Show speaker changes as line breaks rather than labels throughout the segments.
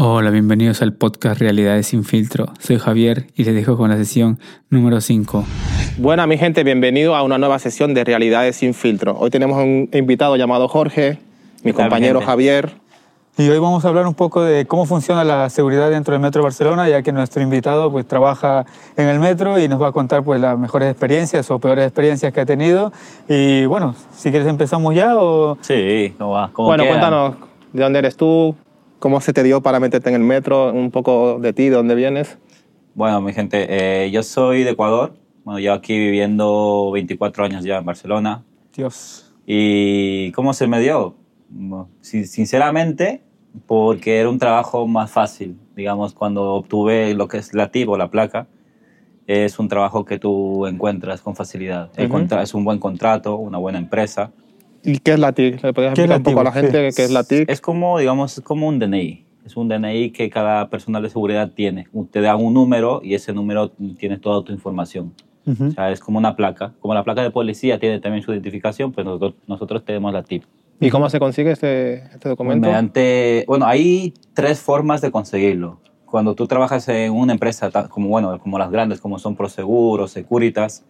Hola, bienvenidos al podcast Realidades sin filtro. Soy Javier y les dejo con la sesión número 5.
Buena, mi gente, bienvenido a una nueva sesión de Realidades sin filtro. Hoy tenemos un invitado llamado Jorge, mi compañero Javier.
Y hoy vamos a hablar un poco de cómo funciona la seguridad dentro del Metro de Barcelona, ya que nuestro invitado pues trabaja en el metro y nos va a contar pues las mejores experiencias o peores experiencias que ha tenido. Y bueno, si quieres empezamos ya o...
Sí, no va.
Bueno, cuéntanos, ¿de dónde eres tú? ¿Cómo se te dio para meterte en el metro? Un poco de ti, ¿de dónde vienes?
Bueno, mi gente, yo soy de Ecuador. Bueno, yo aquí viviendo 24 años ya en Barcelona.
Dios.
¿Y cómo se me dio? Sinceramente, porque era un trabajo más fácil. Digamos, cuando obtuve lo que es la TIP o la placa, es un trabajo que tú encuentras con facilidad. Es un buen contrato, una buena empresa.
¿Y qué es la TIC? ¿Le podrías explicar un poco a la gente qué es la TIC?
Es como, digamos, es como un DNI. Es un DNI que cada personal de seguridad tiene. Te dan un número y ese número tiene toda tu información. O sea, es como una placa. Como la placa de policía tiene también su identificación, pues nosotros tenemos la TIP.
¿Y cómo se consigue este documento?
Bueno, hay 3 formas de conseguirlo. Cuando tú trabajas en una empresa como las grandes, como son Prosegur, Securitas,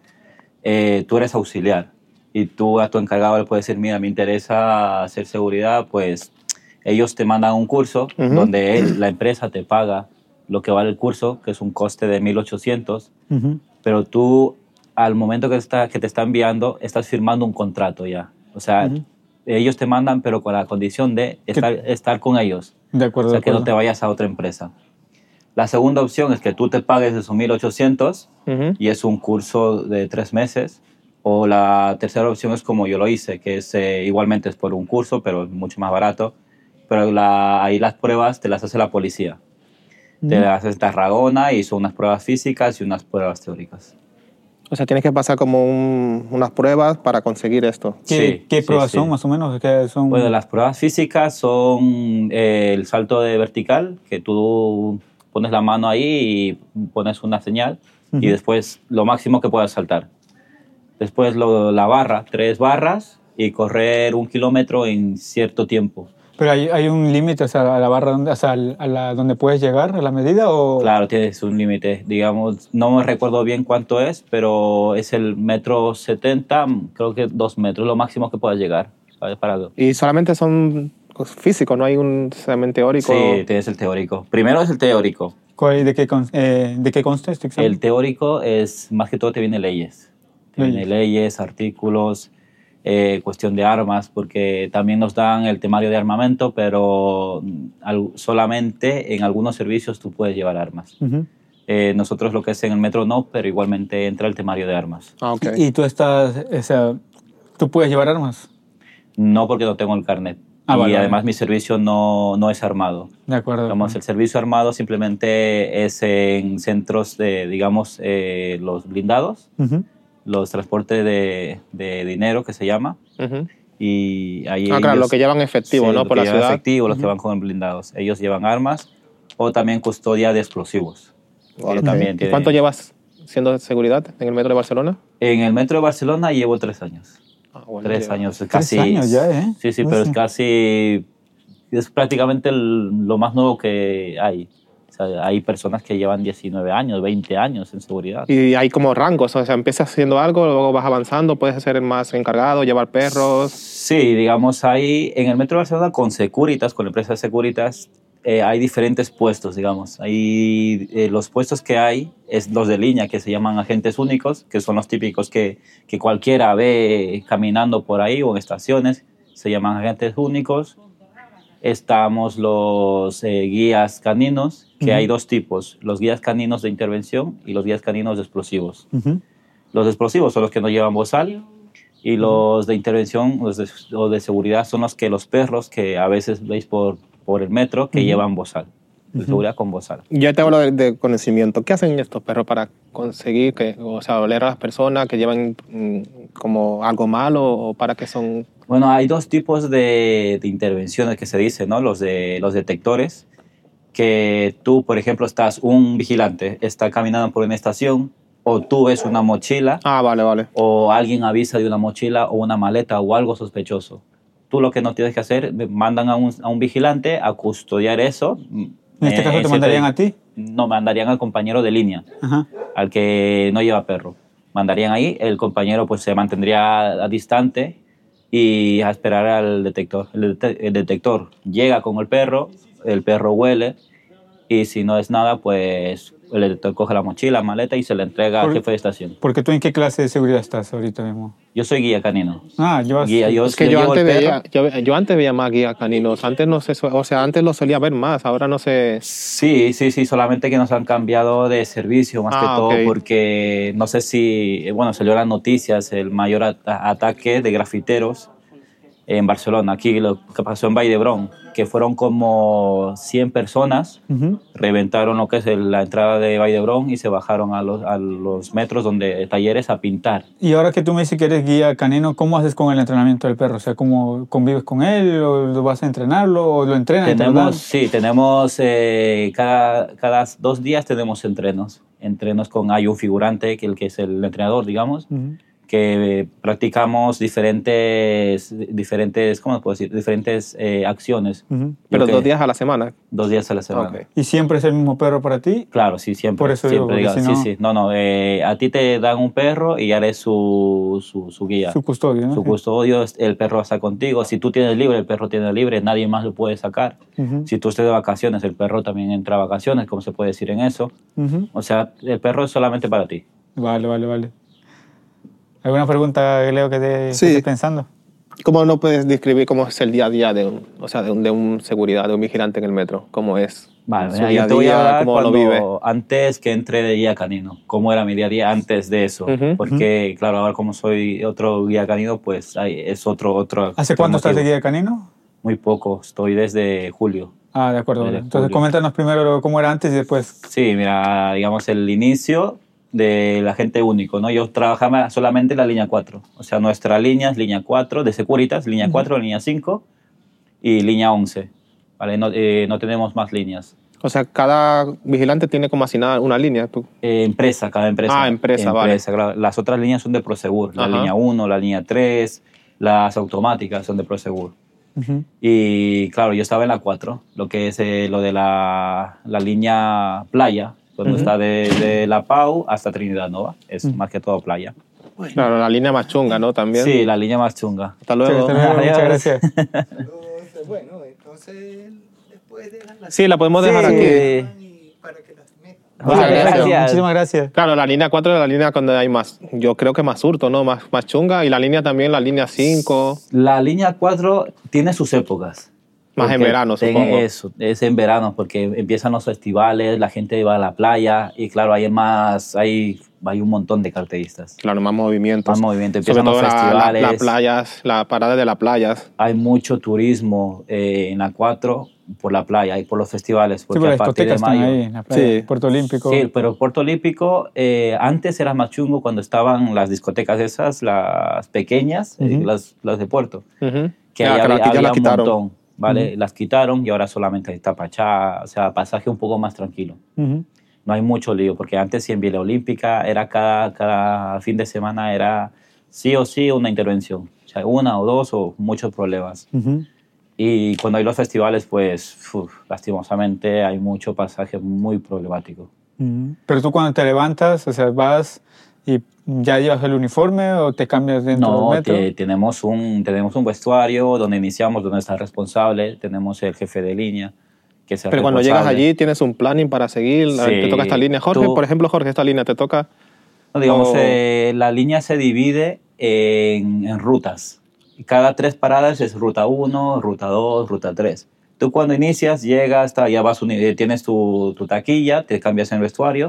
tú eres auxiliar. Y tú a tu encargado le puedes decir, mira, me interesa hacer seguridad, pues ellos te mandan un curso donde la empresa te paga lo que vale el curso, que es un coste de 1.800, pero tú al momento que te está enviando estás firmando un contrato ya. O sea, ellos te mandan, pero con la condición de estar con ellos.
De acuerdo.
O sea, que no te vayas a otra empresa. La segunda opción es que tú te pagues esos 1.800 y es un curso de 3 meses. O la tercera opción es como yo lo hice, que es igualmente es por un curso, pero es mucho más barato. Pero ahí las pruebas te las hace la policía. Te las hace en Tarragona y son unas pruebas físicas y unas pruebas teóricas.
O sea, tienes que pasar como unas pruebas para conseguir esto.
¿Qué pruebas son más o menos? ¿Qué son?
Bueno, las pruebas físicas son el salto de vertical, que tú pones la mano ahí y pones una señal y después lo máximo que puedas saltar. Después la barra, 3 barras y correr 1 kilómetro en cierto tiempo.
¿Pero hay un límite, o sea, a la barra, donde puedes llegar, a la medida? O...
Claro, tienes un límite. Digamos, no me recuerdo bien cuánto es, pero es el 1,70 m, creo que 2 metros, lo máximo que puedas llegar. ¿Sabes?
Y solamente son físicos, ¿no hay un examen teórico?
Sí, tienes el teórico. Primero es el teórico.
¿De qué consta este examen?
El teórico es, más que todo, te viene leyes. Tiene leyes, artículos, cuestión de armas, porque también nos dan el temario de armamento, pero solamente en algunos servicios tú puedes llevar armas. Nosotros lo que es en el metro no, pero igualmente entra el temario de armas.
Ah, okay.
¿Y tú tú puedes llevar armas?
No, porque no tengo el carnet. Además mi servicio no es armado.
De acuerdo.
Digamos, el servicio armado simplemente es en centros de, digamos, los blindados. Los transportes de dinero, que se llama. Y ahí
claro, lo que llevan efectivo,
sí,
¿no? Por la ciudad.
Efectivo, los que van con blindados. Ellos llevan armas o también custodia de explosivos. También
¿Y cuánto llevas siendo de seguridad en el metro de Barcelona?
En el metro de Barcelona llevo 3 años.
Bueno,
3 años.
Es casi, 3 años ya, ¿eh?
Sí, pero es casi... Es prácticamente lo más nuevo que hay. O sea, hay personas que llevan 19 años, 20 años en seguridad.
Y hay como rangos, o sea, empiezas haciendo algo, luego vas avanzando, puedes ser más encargado, llevar perros.
Sí, digamos, en el Metro de Barcelona con Securitas, con la empresa de Securitas, hay diferentes puestos, digamos. Los puestos que hay es los de línea, que se llaman agentes únicos, que son los típicos que cualquiera ve caminando por ahí o en estaciones, se llaman agentes únicos. Estamos los guías caninos, que hay 2 tipos, los guías caninos de intervención y los guías caninos de explosivos. Los de explosivos son los que no llevan bozal y los de intervención o de seguridad son los perros que a veces veis por el metro que llevan bozal, de seguridad con bozal.
Ya te hablo de conocimiento. ¿Qué hacen estos perros para conseguir oler a las personas que llevan como algo malo o para qué son?
Bueno, hay 2 tipos de intervenciones que se dice, ¿no? Los detectores, que tú, por ejemplo, un vigilante está caminando por una estación o tú ves una mochila.
Vale.
O alguien avisa de una mochila o una maleta o algo sospechoso. Tú lo que no tienes que hacer, mandan a un vigilante a custodiar eso,
En este caso te mandarían a ti.
No, mandarían al compañero de línea,
Ajá.
al que no lleva perro. Mandarían ahí, el compañero pues se mantendría distante y a esperar al detector. El detector llega con el perro huele y si no es nada, pues el detector coge la mochila, maleta y se la entrega al jefe de estación.
Porque tú, ¿en qué clase de seguridad estás ahorita mismo?
Yo soy guía canino.
Guía.
Es que yo antes veía más guía caninos. Antes no sé, o sea, antes lo solía ver más, ahora no sé.
Sí, solamente que nos han cambiado de servicio más que todo porque no sé si, bueno, salió en las noticias el mayor ataque de grafiteros en Barcelona, aquí lo que pasó en Vall d'Hebron, que fueron como 100 personas, reventaron lo que es la entrada de Vall d'Hebron y se bajaron a los metros talleres a pintar.
Y ahora que tú me dices que eres guía canino, ¿cómo haces con el entrenamiento del perro? O sea, ¿cómo convives con él? ¿O lo vas a entrenarlo? ¿O lo entrenas?
Tenemos cada 2 días tenemos entrenos hay un figurante, que es el entrenador, digamos, que practicamos diferentes ¿cómo puedo decir? Diferentes acciones.
Pero 2 días a la semana.
2 días a la semana.
Okay.
¿Y siempre es el mismo perro para ti?
Claro, sí, siempre.
Por eso
siempre
digo,
sí. No, a ti te dan un perro y eres su guía.
Su custodio, ¿no?
Su custodio, el perro va a estar contigo. Si tú tienes libre, el perro tiene libre, nadie más lo puede sacar. Si tú estás de vacaciones, el perro también entra a vacaciones, como se puede decir en eso. O sea, el perro es solamente para ti.
Vale. ¿Alguna pregunta, Leo, que te estés pensando?
¿Cómo no puedes describir cómo es el día a día de un seguridad, de un vigilante en el metro? ¿Cómo es?
Vale, yo te voy a hablar antes que entre de guía canino, cómo era mi día a día antes de eso. Porque, claro, ahora como soy otro guía canino, pues es otro
¿Hace cuánto estás de guía canino?
Muy poco, estoy desde julio.
Ah, de acuerdo. Entonces, coméntanos primero cómo era antes y después.
Sí, mira, digamos el inicio del agente único, ¿no? Yo trabajaba solamente en la línea 4. O sea, nuestra línea es línea 4 de Securitas, línea 4, línea 5 y línea 11. ¿Vale? No tenemos más líneas.
O sea, cada vigilante tiene como asignada una línea.
Cada empresa.
Ah, empresa, vale.
Claro. Las otras líneas son de Prosegur. La línea 1, la línea 3, las automáticas son de Prosegur. Y claro, yo estaba en la 4, lo que es lo de la línea playa, cuando está de La Pau hasta Trinidad Nova. Es más que todo playa.
Bueno. Claro, la línea más chunga, ¿no? También.
Sí, la línea más chunga.
Hasta luego.
Muchas gracias.
Bueno, entonces después dejan
Sí, la podemos dejar aquí.
Para que las metan.
Muchas gracias.
Muchísimas gracias.
Claro, la línea 4 es la línea donde hay más, yo creo que más hurto, ¿no? Más chunga. Y la línea también, la línea 5.
La línea 4 tiene sus épocas.
Más en verano, supongo.
Eso, es en verano, porque empiezan los festivales, la gente va a la playa y claro, hay un montón de carteristas.
Claro, más movimientos.
Más movimiento, empiezan
sobre todo
los festivales.
Las playas, la parada de las playas.
Hay mucho turismo en la 4 por la playa y por los festivales. Porque
sí, pero
a partir de mayo,
están ahí en la playa. Sí. Puerto Olímpico.
Sí, pero Puerto Olímpico antes era más chungo cuando estaban las discotecas esas, las pequeñas, las de Puerto. Que había un montón. ¿Vale? Las quitaron y ahora solamente está Pachá, o sea, pasaje un poco más tranquilo. No hay mucho lío, porque antes en Villa Olímpica era cada fin de semana era sí o sí una intervención. O sea, 1 o 2 o muchos problemas. Y cuando hay los festivales, pues, lastimosamente hay mucho pasaje muy problemático.
Pero tú cuando te levantas, o sea, vas y ya llevas el uniforme o te cambias dentro del metro.
No, tenemos un vestuario donde iniciamos, donde está el responsable, tenemos el jefe de línea, que es el
Pero cuando llegas allí tienes un planning para seguir, sí, te toca esta línea. Jorge, por ejemplo, esta línea te toca...
No, digamos, la línea se divide en rutas. Cada 3 paradas es ruta 1, ruta 2, ruta 3. Tú cuando inicias, llegas, ya tienes tu taquilla, te cambias en el vestuario,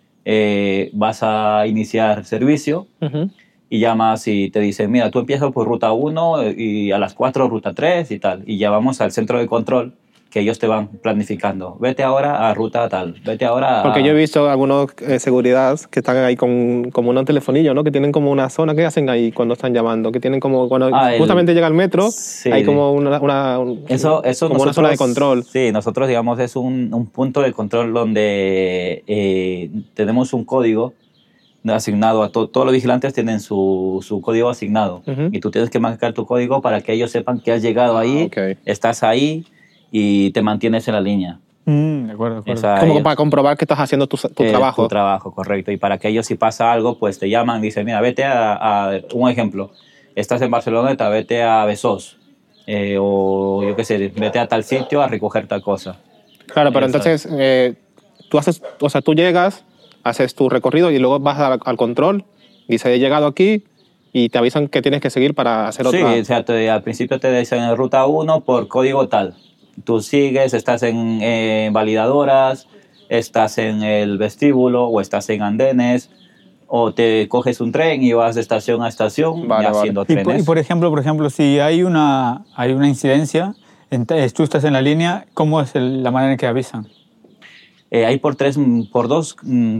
vas a iniciar servicio y llamas y te dicen, mira, tú empiezas por ruta 1 y a las 4 ruta 3 y tal. Y ya vamos al centro de control, que ellos te van planificando. Vete ahora a ruta tal, vete ahora a...
Porque yo he visto algunos seguridad que están ahí como un telefonillo, ¿no? Que tienen como una zona. ¿Qué hacen ahí cuando están llamando? Que tienen como... Cuando justamente llega el metro, sí, hay como una zona de control.
Sí, nosotros, digamos, es un punto de control donde tenemos un código asignado a todos los vigilantes, tienen su código asignado. Y tú tienes que marcar tu código para que ellos sepan que has llegado ahí, estás ahí y te mantienes en la línea.
De acuerdo.
Como para comprobar que estás haciendo tu trabajo.
Tu trabajo, correcto. Y para que ellos, si pasa algo, pues te llaman y dicen, mira, vete un ejemplo, estás en Barcelona, vete a Besós, o yo qué sé, vete a tal sitio a recoger tal cosa.
Claro, pero entonces tú llegas, haces tu recorrido y luego vas al control, dice, he llegado aquí, y te avisan que tienes que seguir para hacer otra.
Sí, o sea, al principio te dicen en ruta 1 por código tal. Tú sigues, estás en validadoras, estás en el vestíbulo o estás en andenes, o te coges un tren y vas de estación a estación haciendo trenes.
Y por ejemplo, si hay una incidencia, tú estás en la línea, ¿cómo es la manera en que avisan?
Hay por dos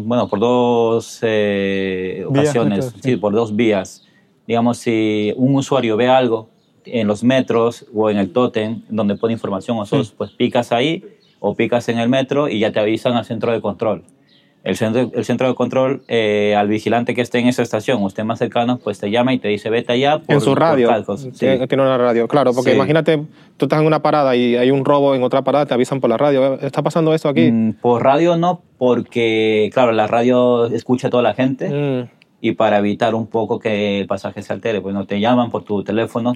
ocasiones, sí, por dos vías. Digamos, si un usuario ve algo en los metros o en el tótem donde pone información o SOS, pues picas ahí o picas en el metro y ya te avisan al centro de control. El centro de control, al vigilante que esté en esa estación o esté más cercano, pues te llama y te dice, vete allá.
En su radio.
Sí.
Tiene una radio, claro, porque imagínate, tú estás en una parada y hay un robo en otra parada, te avisan por la radio. ¿Está pasando esto aquí?
Por radio no, porque, claro, la radio escucha a toda la gente. Y para evitar un poco que el pasaje se altere, pues no te llaman por tu teléfono,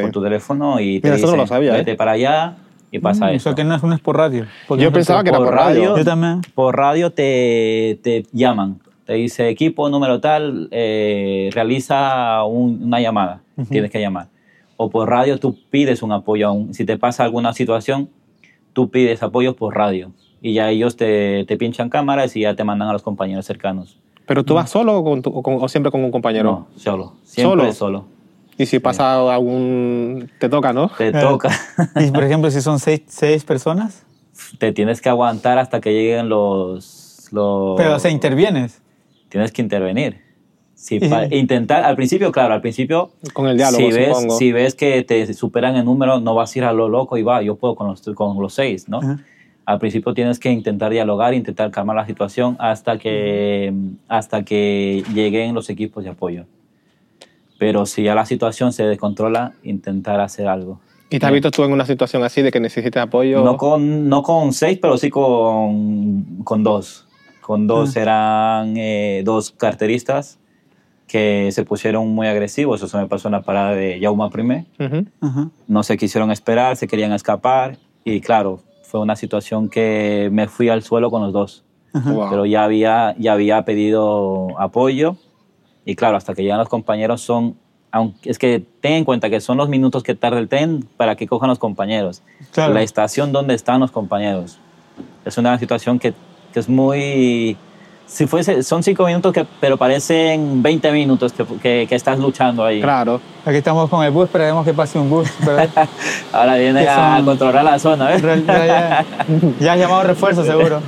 y te dicen,
no lo sabía,
vete para allá y pasa eso.
O sea, que no es por radio.
Yo pensaba que era por radio.
Yo también.
Por radio te llaman, te dice equipo número tal, realiza una llamada, tienes que llamar. O por radio tú pides un apoyo, si te pasa alguna situación, tú pides apoyo por radio y ya ellos te pinchan cámaras y ya te mandan a los compañeros cercanos.
¿Pero tú vas solo o siempre con un compañero?
No, solo. Siempre solo.
Y si pasa algún... Te toca, ¿no?
Te toca.
Y, por ejemplo, si son seis personas...
Te tienes que aguantar hasta que lleguen los...
Pero, o sea, ¿intervienes?
Tienes que intervenir. Intentar, al principio...
Con el diálogo, supongo.
Si ves que te superan en número, no vas a ir a lo loco y yo puedo con los 6, ¿no? Al principio tienes que intentar dialogar, intentar calmar la situación hasta que lleguen los equipos de apoyo. Pero si ya la situación se descontrola, intentar hacer algo.
¿Y te has visto tú en una situación así de que necesites apoyo?
No con 6, pero sí con 2. Con 2 eran 2 carteristas que se pusieron muy agresivos. Eso me pasó en la parada de Jaume I. No se quisieron esperar, se querían escapar y claro, fue una situación que me fui al suelo con los 2. Wow. Pero ya había pedido apoyo y claro, hasta que llegan los compañeros es que ten en cuenta que son los minutos que tarda el tren para que cojan los compañeros. Claro. La estación donde están los compañeros. Es una situación que es muy... son 5 minutos, pero parecen 20 minutos que estás luchando ahí.
Claro.
Aquí estamos con el bus, esperemos que pase un bus.
Ahora viene a controlar la zona, ¿ves?
Ya has llamado refuerzo, seguro.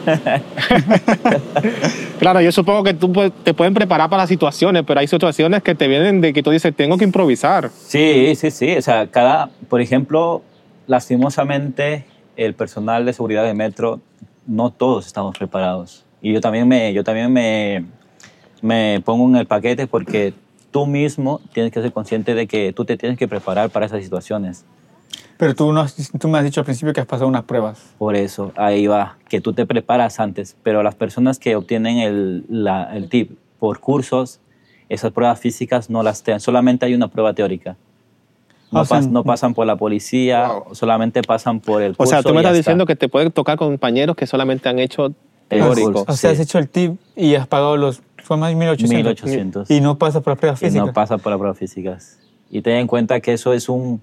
Claro, yo supongo que te pueden preparar para las situaciones, pero hay situaciones que te vienen de que tú dices, tengo que improvisar.
Sí. O sea, por ejemplo, lastimosamente, el personal de seguridad de metro, no todos estamos preparados. Y yo también me pongo en el paquete porque tú mismo tienes que ser consciente de que tú te tienes que preparar para esas situaciones.
Pero tú me has dicho al principio que has pasado unas pruebas.
Por eso, ahí va, que tú te preparas antes. Pero las personas que obtienen el tip por cursos, esas pruebas físicas no las tienen. Solamente hay una prueba teórica. No pasan por la policía, solamente pasan por el curso.
O sea, tú me estás diciendo que te pueden tocar compañeros que solamente han hecho teórico.
O sea, has hecho el tip y has pagado fue más de 1.800.
1.800.
Y no pasas por las pruebas físicas.
No pasa por las pruebas físicas. Y ten en cuenta que eso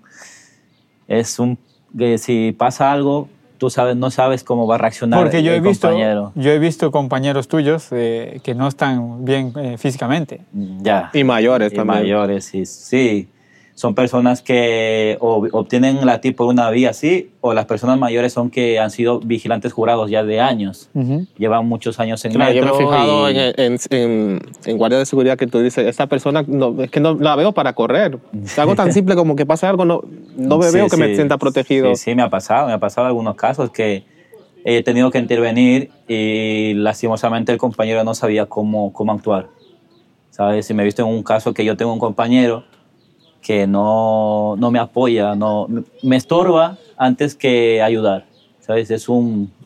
que si pasa algo, tú no sabes cómo va a reaccionar el compañero.
Yo he visto compañeros tuyos que no están bien físicamente.
Ya.
Y mayores también.
Mayores, sí. Son personas que obtienen la TIP por una vía así, o las personas mayores son que han sido vigilantes jurados ya de años. Llevan muchos años en metro.
Yo me he fijado en guardia de seguridad que tú dices, esta persona es que no la veo para correr. Algo tan simple como que pasa algo, no me veo que me sienta protegido.
Sí, me ha pasado algunos casos que he tenido que intervenir y lastimosamente el compañero no sabía cómo actuar. ¿Sabes? Si me he visto en un caso que yo tengo un compañero que no me apoya, me estorba antes que ayudar, ¿sabes? Es un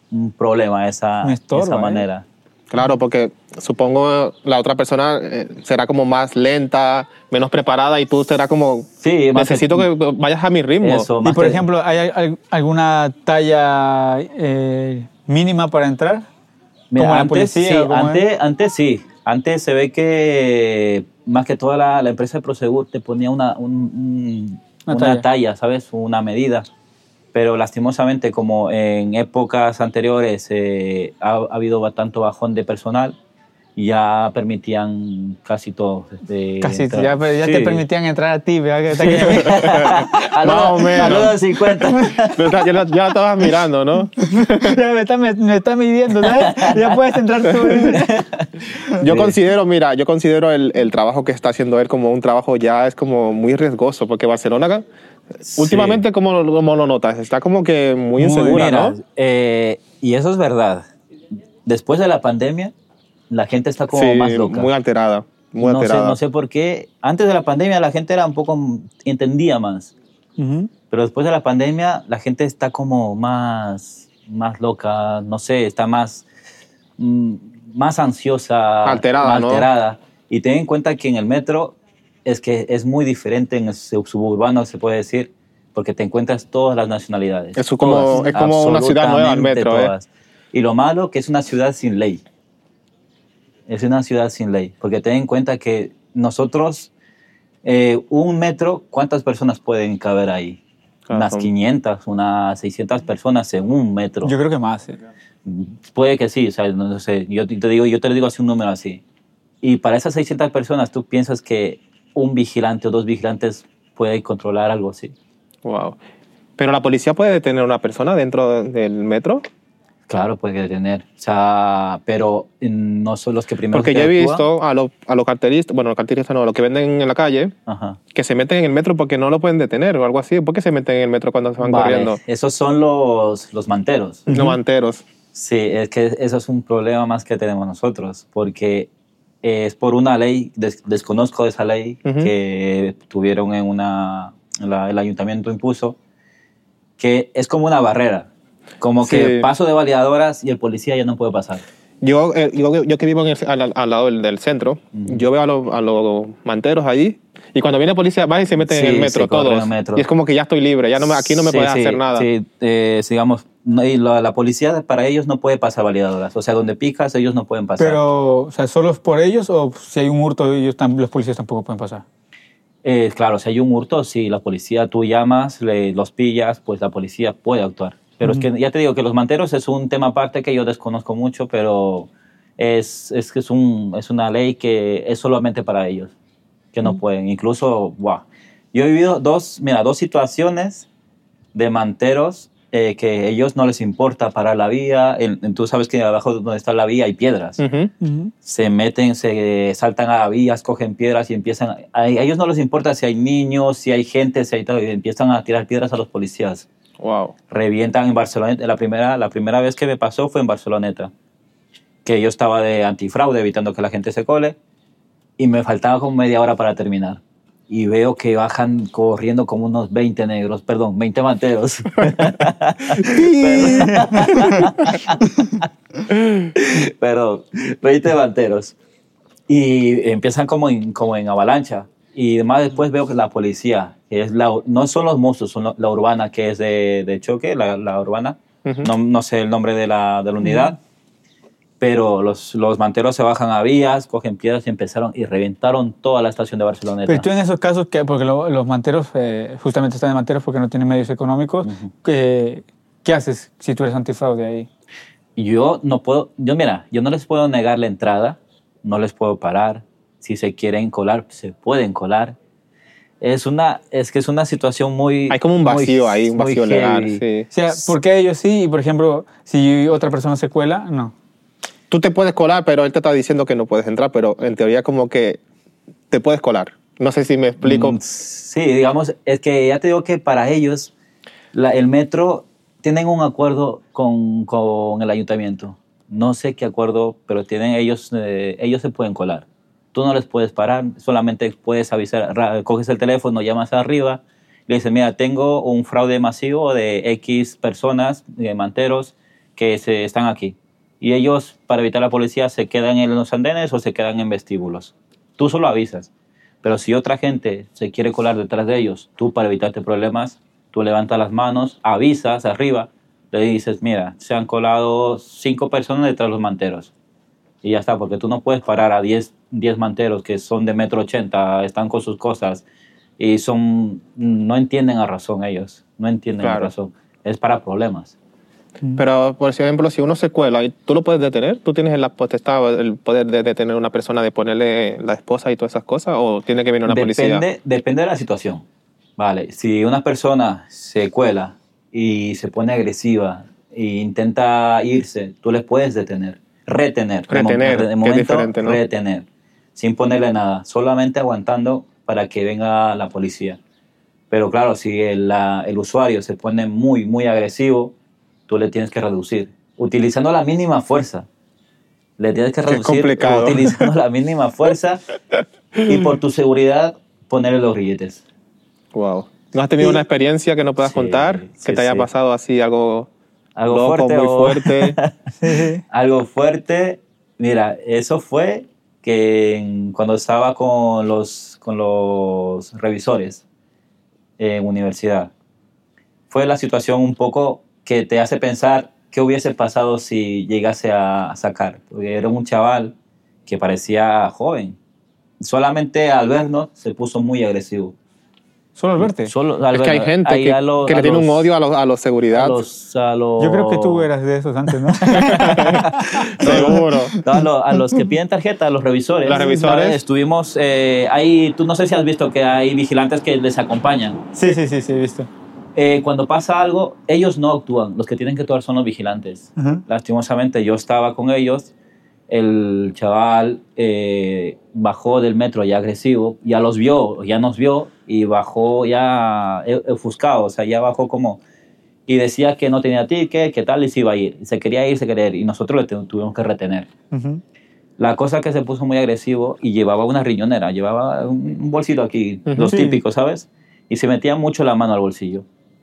un problema esa manera.
Claro, porque supongo la otra persona será como más lenta, menos preparada y tú serás como, sí, necesito que vayas a mi ritmo.
Eso, y por ejemplo, ¿hay alguna talla mínima para entrar?
Mira, ¿como antes, la policía? Sí, antes sí. Antes se ve que más que toda la empresa de Prosegur te ponía una talla, ¿sabes? Una medida. Pero lastimosamente, como en épocas anteriores ha habido bastante bajón de personal, ya permitían casi todo.
Casi, ya sí. Te permitían entrar a ti, ¿verdad?
Más o menos.
A los 50.
Ya la estabas mirando, ¿no?
Ya me está midiendo, ¿sabes? Ya puedes entrar tú.
Yo considero el trabajo que está haciendo él como un trabajo ya es como muy riesgoso, porque Barcelona... Sí. Últimamente, ¿cómo lo notas? Está como que muy insegura, ¿no?
Y eso es verdad. Después de la pandemia, la gente está como más loca.
Muy alterada.
No sé por qué. Antes de la pandemia la gente era un poco... entendía más. Pero después de la pandemia la gente está como más loca, no sé, está más ansiosa.
Alterada.
¿No? Y ten en cuenta que en el metro... es que es muy diferente en el suburbano, se puede decir, porque te encuentras todas las nacionalidades.
Es como una ciudad nueva, el metro.
Y lo malo que es una ciudad sin ley. Es una ciudad sin ley, porque ten en cuenta que nosotros, un metro, ¿cuántas personas pueden caber ahí? Claro, unas 500, unas 600 personas en un metro.
Yo creo que más.
Puede que sí, o sea, no sé, yo te lo digo así, un número así. Y para esas 600 personas, ¿tú piensas que un vigilante o dos vigilantes puede controlar algo así?
Wow. ¿Pero la policía puede detener a una persona dentro del metro?
Claro, puede detener. O sea, pero no son los que primero...
Porque yo he visto a los carteristas, bueno, los carteristas no, los que venden en la calle, que se meten en el metro porque no lo pueden detener o algo así. ¿Por qué se meten en el metro cuando se van corriendo?
Esos son los manteros.
Los manteros.
Sí, es que eso es un problema más que tenemos nosotros, porque... es por una ley, desconozco de esa ley que tuvieron el ayuntamiento impuso, que es como una barrera, como que paso de validadoras y el policía ya no puede pasar.
Yo que vivo al lado del centro, yo veo a los manteros allí y cuando viene la policía va y se meten en el metro todos. Y es como que ya estoy libre, aquí no me pueden hacer nada.
Sí, digamos, y la policía para ellos no puede pasar validadoras. O sea, donde picas ellos no pueden pasar.
Pero, o sea, ¿solo es por ellos o si hay un hurto los policías tampoco pueden pasar?
Claro, si hay un hurto, si la policía tú llamas, los pillas, pues la policía puede actuar. Pero es que ya te digo que los manteros es un tema aparte que yo desconozco mucho, pero es una ley que es solamente para ellos, que no pueden. Incluso, yo he vivido dos situaciones de manteros que ellos no les importa parar la vía. Tú sabes que abajo donde está la vía hay piedras. Se meten, se saltan a vías, cogen piedras y empiezan... A ellos no les importa si hay niños, si hay gente, si hay tal, y empiezan a tirar piedras a los policías.
Wow.
Revientan en Barceloneta. La primera vez que me pasó fue en Barceloneta, que yo estaba de antifraude evitando que la gente se cole y me faltaba como media hora para terminar. Y veo que bajan corriendo como unos 20 manteros. Pero 20 manteros. Y empiezan como en avalancha. Y además después veo que la policía, que es no son los monstruos, son la urbana, que es de choque, la urbana. No sé el nombre de la unidad. Pero los manteros se bajan a vías, cogen piedras y reventaron toda la estación de Barceloneta.
Pero tú en esos casos, porque los manteros, justamente están en manteros porque no tienen medios económicos, ¿qué haces si tú eres antifraude ahí?
Yo no les puedo negar la entrada, no les puedo parar. Si se quieren colar, se pueden colar. Es que es una situación muy...
Hay como un vacío ahí, un vacío legal. Sí.
O sea, ¿por qué ellos sí? Y, por ejemplo, si otra persona se cuela, no.
Tú te puedes colar, pero él te está diciendo que no puedes entrar, pero en teoría como que te puedes colar. No sé si me explico.
Sí, digamos, es que ya te digo que para ellos el metro tienen un acuerdo con el ayuntamiento. No sé qué acuerdo, pero ellos se pueden colar. Tú no les puedes parar, solamente puedes avisar, coges el teléfono, llamas arriba, le dices, mira, tengo un fraude masivo de X personas, manteros, que están aquí. Y ellos, para evitar la policía, se quedan en los andenes o se quedan en vestíbulos. Tú solo avisas. Pero si otra gente se quiere colar detrás de ellos, tú, para evitarte problemas, tú levantas las manos, avisas arriba, le dices, mira, se han colado 5 personas detrás de los manteros. Y ya está, porque tú no puedes parar a 10 manteros que son de 1,80 m, están con sus cosas y no entienden a razón ellos. No entienden a razón. Es para problemas.
Pero, por ejemplo, si uno se cuela, ¿tú lo puedes detener? ¿Tú tienes la potestad, el poder de detener a una persona, de ponerle la esposa y todas esas cosas? ¿O tiene que venir una policía?
Depende de la situación. Vale, si una persona se cuela y se pone agresiva e intenta irse, tú le puedes detener. Retener, de momento,
que es diferente, ¿no?
Retener, sin ponerle nada, solamente aguantando para que venga la policía. Pero claro, si el usuario se pone muy, muy agresivo, tú le tienes que reducir, utilizando la mínima fuerza. Le tienes que reducir utilizando la mínima fuerza y por tu seguridad ponerle los grilletes.
Wow. ¿No has tenido una experiencia que no puedas contar? ¿Que te haya pasado así algo loco,
fuerte,
muy fuerte?
Algo fuerte. Mira, eso fue que cuando estaba con los revisores en universidad, fue la situación un poco que te hace pensar qué hubiese pasado si llegase a sacar. Porque era un chaval que parecía joven. Solamente al vernos se puso muy agresivo.
¿Solo al verte?
Es que hay gente que le tiene un odio a los seguridad.
Yo creo que tú eras de esos antes, ¿no?
Seguro.
A los que piden tarjeta, a los revisores.
Los revisores.
Estuvimos ahí, tú no sé si has visto que hay vigilantes que les acompañan.
Sí, he visto.
Cuando pasa algo, ellos no actúan. Los que tienen que actuar son los vigilantes. Lastimosamente, yo estaba con ellos. El chaval bajó del metro ya agresivo, ya nos vio y bajó ya ofuscado, o sea, ya bajó como... Y decía que no tenía ticket, que tal, y se iba a ir. Se quería ir, y nosotros le tuvimos que retener. La cosa que se puso muy agresivo y llevaba una riñonera, llevaba un bolsito aquí, los típicos, ¿sabes? Y se metía mucho la mano al bolsillo.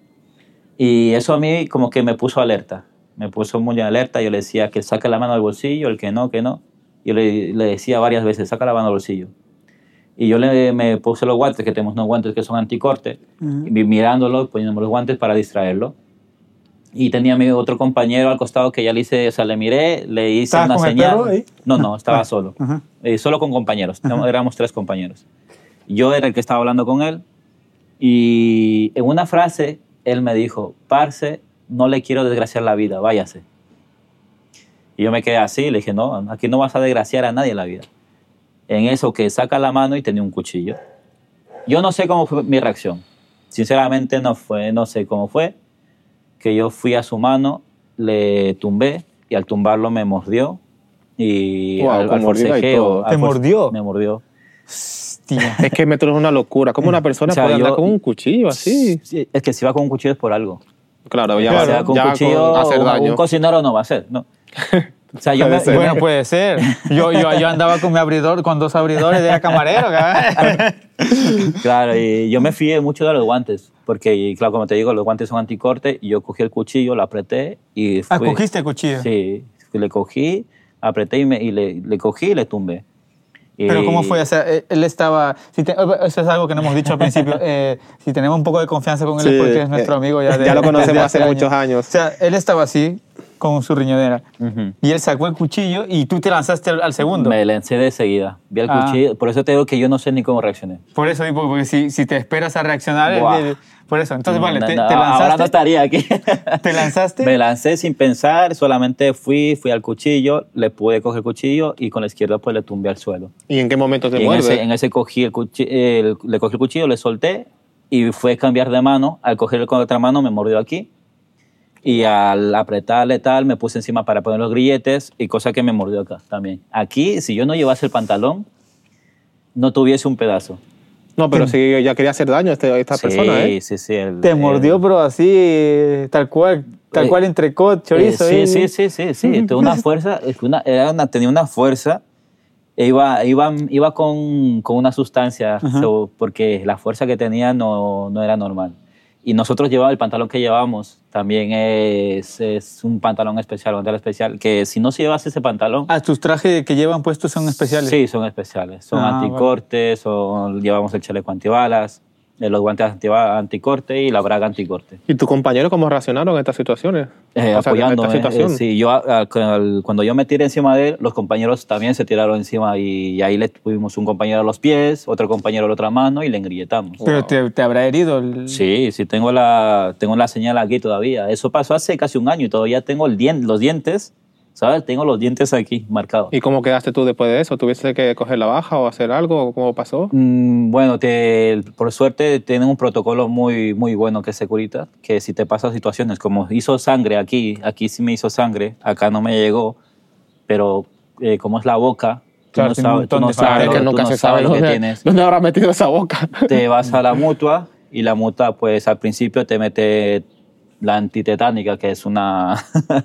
Y eso a mí como que me puso alerta. Me puso muy alerta. Yo le decía que saque la mano al bolsillo, el que no, que no. Yo le decía varias veces, saca la mano al bolsillo. Y yo me puse los guantes, que tenemos unos guantes que son anticorte, y mirándolo, poniéndome los guantes para distraerlo. Y tenía a mi otro compañero al costado que ya le hice, o sea, le miré, le hice una señal.
Ahí?
No, estaba solo. Solo con compañeros. Éramos 3 compañeros. Yo era el que estaba hablando con él. Y en una frase, él me dijo, parce, no le quiero desgraciar la vida, váyase. Y yo me quedé así, le dije, no, aquí no vas a desgraciar a nadie la vida. En eso que saca la mano y tenía un cuchillo. Yo no sé cómo fue mi reacción. Sinceramente no sé cómo fue. Que yo fui a su mano, le tumbé y al tumbarlo me mordió. Y al forcejeo...
¿Te mordió?
Me mordió.
Hostia.
Es que el metro es una locura. ¿Cómo una persona puede andar con un cuchillo así?
Sí, es que si va con un cuchillo es por algo.
Claro, ya
va con un cuchillo,
hacer daño.
Un cocinero no va a hacer, ¿no? O sea,
bueno, puede ser. Yo andaba con mi abridor, con 2 abridores, era camarero.
Claro, y yo me fié mucho de los guantes, porque, claro, como te digo, los guantes son anticorte, y yo cogí el cuchillo, lo apreté y fui.
¿Cogiste el cuchillo?
Sí, le cogí, apreté y le cogí y le tumbé.
¿Pero cómo fue? O sea, él estaba... eso es algo que no hemos dicho al principio. Si tenemos un poco de confianza con él es porque es nuestro amigo ya de...
Ya lo conocemos hace muchos años.
O sea, él estaba así, con su riñonera. Y él sacó el cuchillo y tú te lanzaste al segundo.
Me lancé de seguida. Vi el cuchillo. Por eso te digo que yo no sé ni cómo reaccioné.
Por eso, porque si te esperas a reaccionar... por eso. Entonces, vale, te lanzaste...
Ahora no estaría aquí.
¿Te lanzaste?
Me lancé sin pensar. Solamente fui al cuchillo. Le pude coger el cuchillo y con la izquierda pues le tumbé al suelo.
¿Y en qué momento te muerde?
En ese cogí le cogí el cuchillo, le solté y fue a cambiar de mano. Al cogerlo con otra mano me mordió aquí. Y al apretarle tal, me puse encima para poner los grilletes y cosa que me mordió acá también. Aquí, si yo no llevase el pantalón, no tuviese un pedazo.
No, pero si ya quería hacer daño a esta persona, ¿eh?
Sí.
Te mordió, pero así, tal cual entrecot, chorizo.
Sí. Tenía una fuerza, tenía una fuerza. Iba con una sustancia, porque la fuerza que tenía no era normal. Y nosotros llevamos el pantalón que llevamos, también es un pantalón especial, un pantalón especial, que si no llevas ese pantalón...
¿Tus trajes que llevan puestos son especiales?
Sí, son especiales. Son anticorte, llevamos el chaleco antibalas, los guantes anticorte y la braga anticorte.
¿Y tus compañeros cómo reaccionaron a estas situaciones?
Apoyándome. Sí, cuando yo me tiré encima de él, los compañeros también se tiraron encima y ahí le tuvimos un compañero a los pies, otro compañero a la otra mano y le engrilletamos.
¿Pero te habrá herido?
Sí, tengo la señal aquí todavía. Eso pasó hace casi un año y todavía tengo los dientes, ¿sabes? Tengo los dientes aquí marcados.
¿Y cómo quedaste tú después de eso? ¿Tuviste que coger la baja o hacer algo? ¿Cómo pasó?
Bueno, por suerte tienen un protocolo muy, muy bueno que es Securitas, que si te pasan situaciones como hizo sangre aquí sí me hizo sangre, acá no me llegó, pero como es la boca,
claro, tú no sabes que nunca se sabe dónde habrá metido esa boca.
Te vas a la mutua y la mutua pues al principio te mete la antitetánica, que es una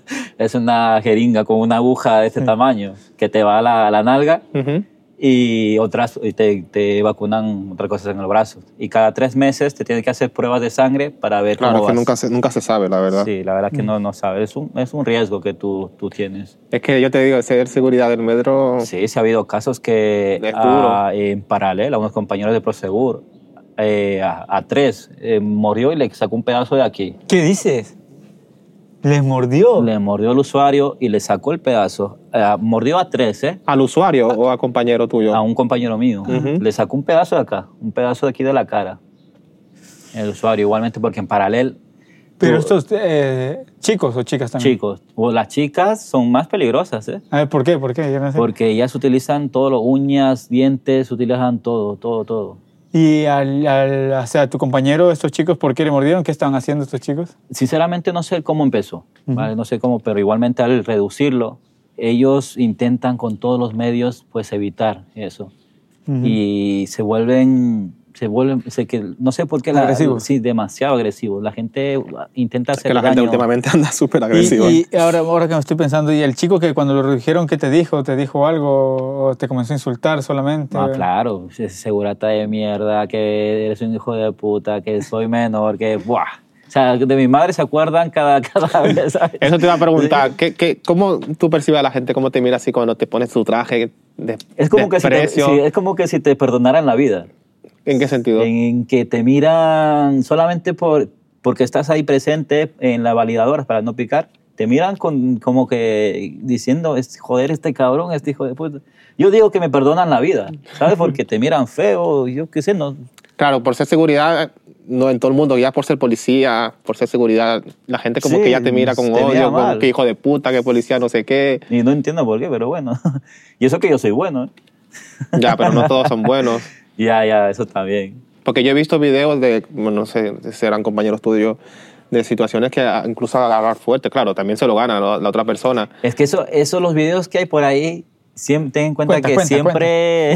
jeringa con una aguja de este tamaño que te va a la nalga y te vacunan otras cosas en el brazo. Y cada 3 meses te tienen que hacer pruebas de sangre para ver cómo vas.
Claro, que nunca se sabe, la verdad.
Sí, la verdad que no sabes. Es un riesgo que tú tienes.
Es que yo te digo, ser seguridad del metro...
Sí, ha habido casos que en paralelo a unos compañeros de Prosegur, a 3 murió y le sacó un pedazo de aquí.
¿Qué dices? ¿Les mordió?
Le mordió al usuario y le sacó el pedazo. Mordió a 3, ¿eh?
¿Al usuario o a compañero tuyo?
A un compañero mío. Le sacó un pedazo de acá, un pedazo de aquí de la cara. El usuario, igualmente, porque en paralelo...
¿Pero estos chicos o chicas también?
Chicos. Las chicas son más peligrosas, ¿eh?
A ver, ¿por qué? Yo no sé.
Porque ellas utilizan todo, uñas, dientes, utilizan todo.
¿Y o sea, tu compañero, estos chicos, por qué le mordieron? ¿Qué estaban haciendo estos chicos?
Sinceramente no sé cómo empezó, ¿vale? No sé cómo, pero igualmente al reducirlo, ellos intentan con todos los medios pues evitar eso. Y se vuelven no sé por qué
agresivos.
Sí, demasiado agresivos. La gente intenta hacer
daño. Es que la gente últimamente anda súper agresiva.
Y ahora que me estoy pensando, ¿y el chico que cuando lo redujeron, qué te dijo? ¿Te dijo algo o te comenzó a insultar solamente?
No, claro, segurata de mierda, que eres un hijo de puta, que soy menor, que ¡buah! O sea, de mi madre se acuerdan cada vez, ¿sabes?
Eso te iba a preguntar. ¿Cómo tú percibes a la gente? ¿Cómo te mira así cuando te pones tu traje de
es como es como que si te perdonaran la vida.
¿En qué sentido?
En que te miran solamente porque estás ahí presente en la validadora para no picar. Te miran como que diciendo, joder, este cabrón, este hijo de puta. Yo digo que me perdonan la vida, ¿sabes? Porque te miran feo, yo qué sé, no...
Claro, por ser seguridad, no en todo el mundo, ya por ser policía, por ser seguridad, la gente como que ya te mira con odio, como que hijo de puta, que policía no sé qué.
Y no entiendo por qué, pero bueno. Y eso que yo soy bueno, ¿eh?
Ya, pero no todos son buenos.
Ya, eso está bien.
Porque yo he visto videos de, no sé, serán compañeros tuyos, de situaciones que incluso agarrar fuerte, claro, también se lo gana la otra persona.
Es que eso los videos que hay por ahí, ten en cuenta que siempre...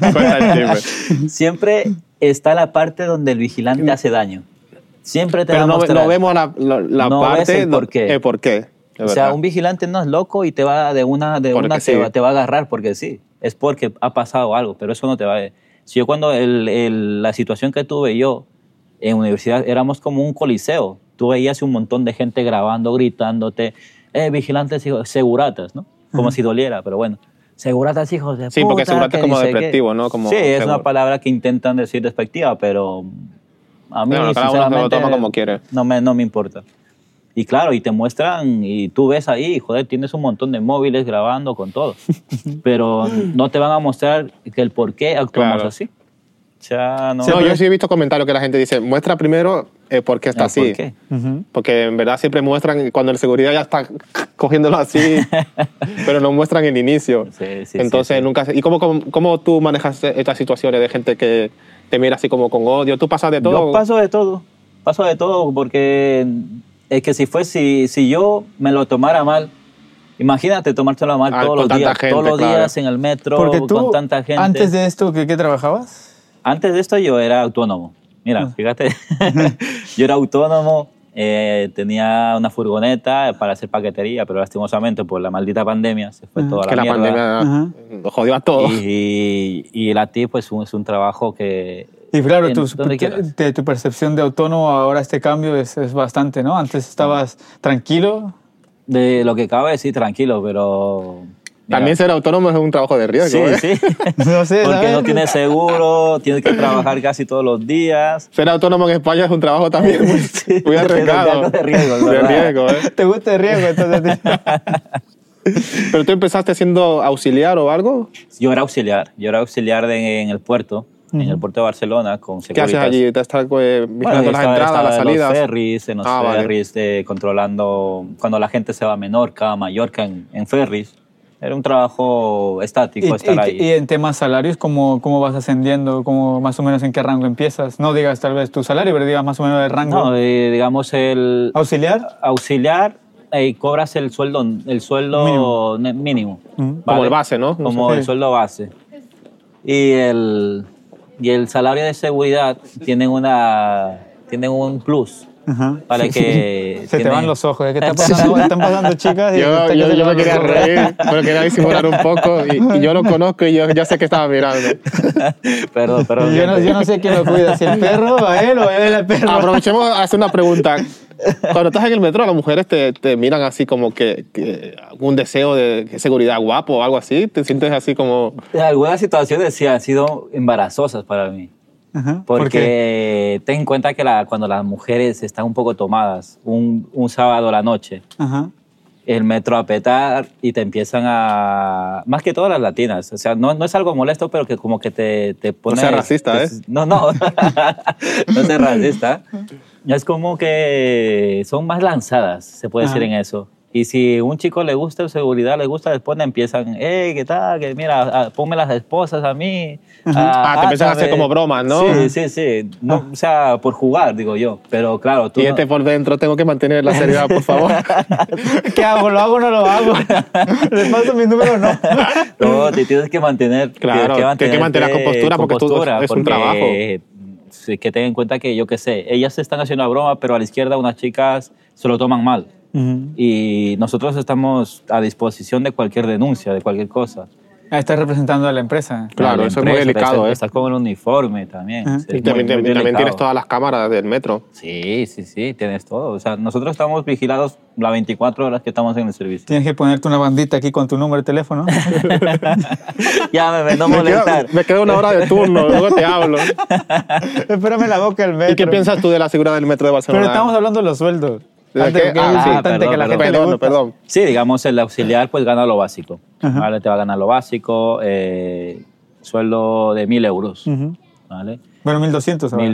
siempre está la parte donde el vigilante hace daño. Siempre te va a mostrar.
Pero no vemos la parte
el por qué.
Por qué.
O sea, un vigilante no es loco y te va te va a agarrar porque sí. Es porque ha pasado algo, pero eso no te va a... Si yo cuando la situación que tuve yo en universidad éramos como un coliseo. Tú veías un montón de gente grabando, gritándote, vigilantes, seguratas, ¿no? Como si doliera, pero bueno. Seguratas, hijos de puta.
Sí, porque seguratas es como despectivo, ¿no? Como
sí, es una palabra que intentan decir despectiva, pero a mí,
cada uno lo toma como quiere.
No me importa. Y claro, y te muestran, y tú ves ahí, joder, tienes un montón de móviles grabando con todo. Pero no te van a mostrar que el por qué actuamos así. O sea,
yo sí he visto comentarios que la gente dice, muestra primero por qué está así.
¿Por qué?
Porque en verdad siempre muestran cuando el seguridad ya está cogiéndolo así, pero no muestran el inicio.
Sí,
entonces nunca... ¿Y cómo tú manejas estas situaciones de gente que te mira así como con odio? ¿Tú pasas de todo?
Yo paso de todo porque... Es que si yo me lo tomara mal, imagínate tomártelo mal todos los días en el metro, con tanta gente.
¿Antes de esto qué trabajabas?
Antes de esto yo era autónomo. Mira, fíjate, yo era autónomo, tenía una furgoneta para hacer paquetería, pero lastimosamente por la maldita pandemia se fue toda la mierda.
La pandemia lo jodió a todos.
Y la TIP pues, es un trabajo que...
Y claro, tu percepción de autónomo ahora este cambio es bastante, ¿no? Antes estabas tranquilo.
De lo que cabe, sí, tranquilo, pero...
Mira, también ser autónomo es un trabajo de riesgo.
Sí, sí.
No sé,
porque
¿sabes?
no tienes seguro, tienes que trabajar casi todos los días.
Ser autónomo en España es un trabajo también muy arriesgado.
De riesgo,
de riesgo, ¿eh?
¿Te gusta el riesgo entonces?
¿Pero tú empezaste siendo auxiliar o algo?
Yo era auxiliar en el puerto. En el puerto de Barcelona con Securitas.
¿Qué haces allí? ¿Te estás vigilando las entradas, las salidas?
En los ferries, controlando cuando la gente se va a Menorca, a Mallorca en ferries. Era un trabajo estático estar ahí.
¿Y en temas salarios, cómo vas ascendiendo? ¿Más o menos en qué rango empiezas? No digas tal vez tu salario, pero digas más o menos el rango.
No, digamos el...
¿Auxiliar?
Auxiliar, cobras el sueldo mínimo. ¿Vale?
Como el base, ¿no?
Como el sueldo base. Y el salario de seguridad tienen un plus. Vale, que
se te van los ojos. ¿Qué están pasando chicas?
Yo me quería reír, pero quería disimular un poco. Y yo lo conozco y yo ya sé que estaba mirando.
Perdón.
Yo no sé quién lo cuida, si el perro, a él o él al perro.
Aprovechemos a hacer una pregunta. Cuando estás en el metro, las mujeres te miran así como que algún deseo de seguridad guapo o algo así. ¿Te sientes así como...?
Algunas situaciones sí han sido embarazosas para mí. Porque ten en cuenta que cuando las mujeres están un poco tomadas, un sábado a la noche, el metro a petar y te empiezan a... Más que todas las latinas. O sea, no es algo molesto, pero que como que te pone...
No seas racista, ¿eh?
No. No seas racista. Es como que son más lanzadas, se puede decir en eso. Y si un chico le gusta seguridad, le gusta, después empiezan, ¿qué tal? Que mira, ponme las esposas a mí.
Te empiezan a hacer como bromas, ¿no?
Sí. No, o sea, por jugar, digo yo. Pero claro, tú...
Y por dentro tengo que mantener la seriedad, por favor.
¿Qué hago? ¿Lo hago o no lo hago? ¿Le paso mi número o no?
No, te tienes que mantener...
Claro, tienes que mantener la compostura porque es un trabajo.
Sí, que tengan en cuenta que, yo qué sé, ellas están haciendo una broma, pero a la izquierda unas chicas se lo toman mal. Y nosotros estamos a disposición de cualquier denuncia, de cualquier cosa.
Estás representando a la empresa.
Claro, eso es muy delicado.
Estás con el uniforme también.
Y también tienes todas las cámaras del metro.
Sí, tienes todo. O sea, nosotros estamos vigilados las 24 horas que estamos en el servicio.
Tienes que ponerte una bandita aquí con tu número de teléfono.
Ya, no molestar.
Me queda una hora de turno, luego te hablo.
Espérame la boca del metro.
¿Y qué piensas tú de la seguridad del metro de Barcelona?
Pero estamos hablando de los sueldos.
Perdón.
Sí, digamos, el auxiliar pues gana lo básico. ¿Vale? Te va a ganar lo básico, sueldo de 1.000 euros. ¿Vale?
Bueno, 1.200 ahora.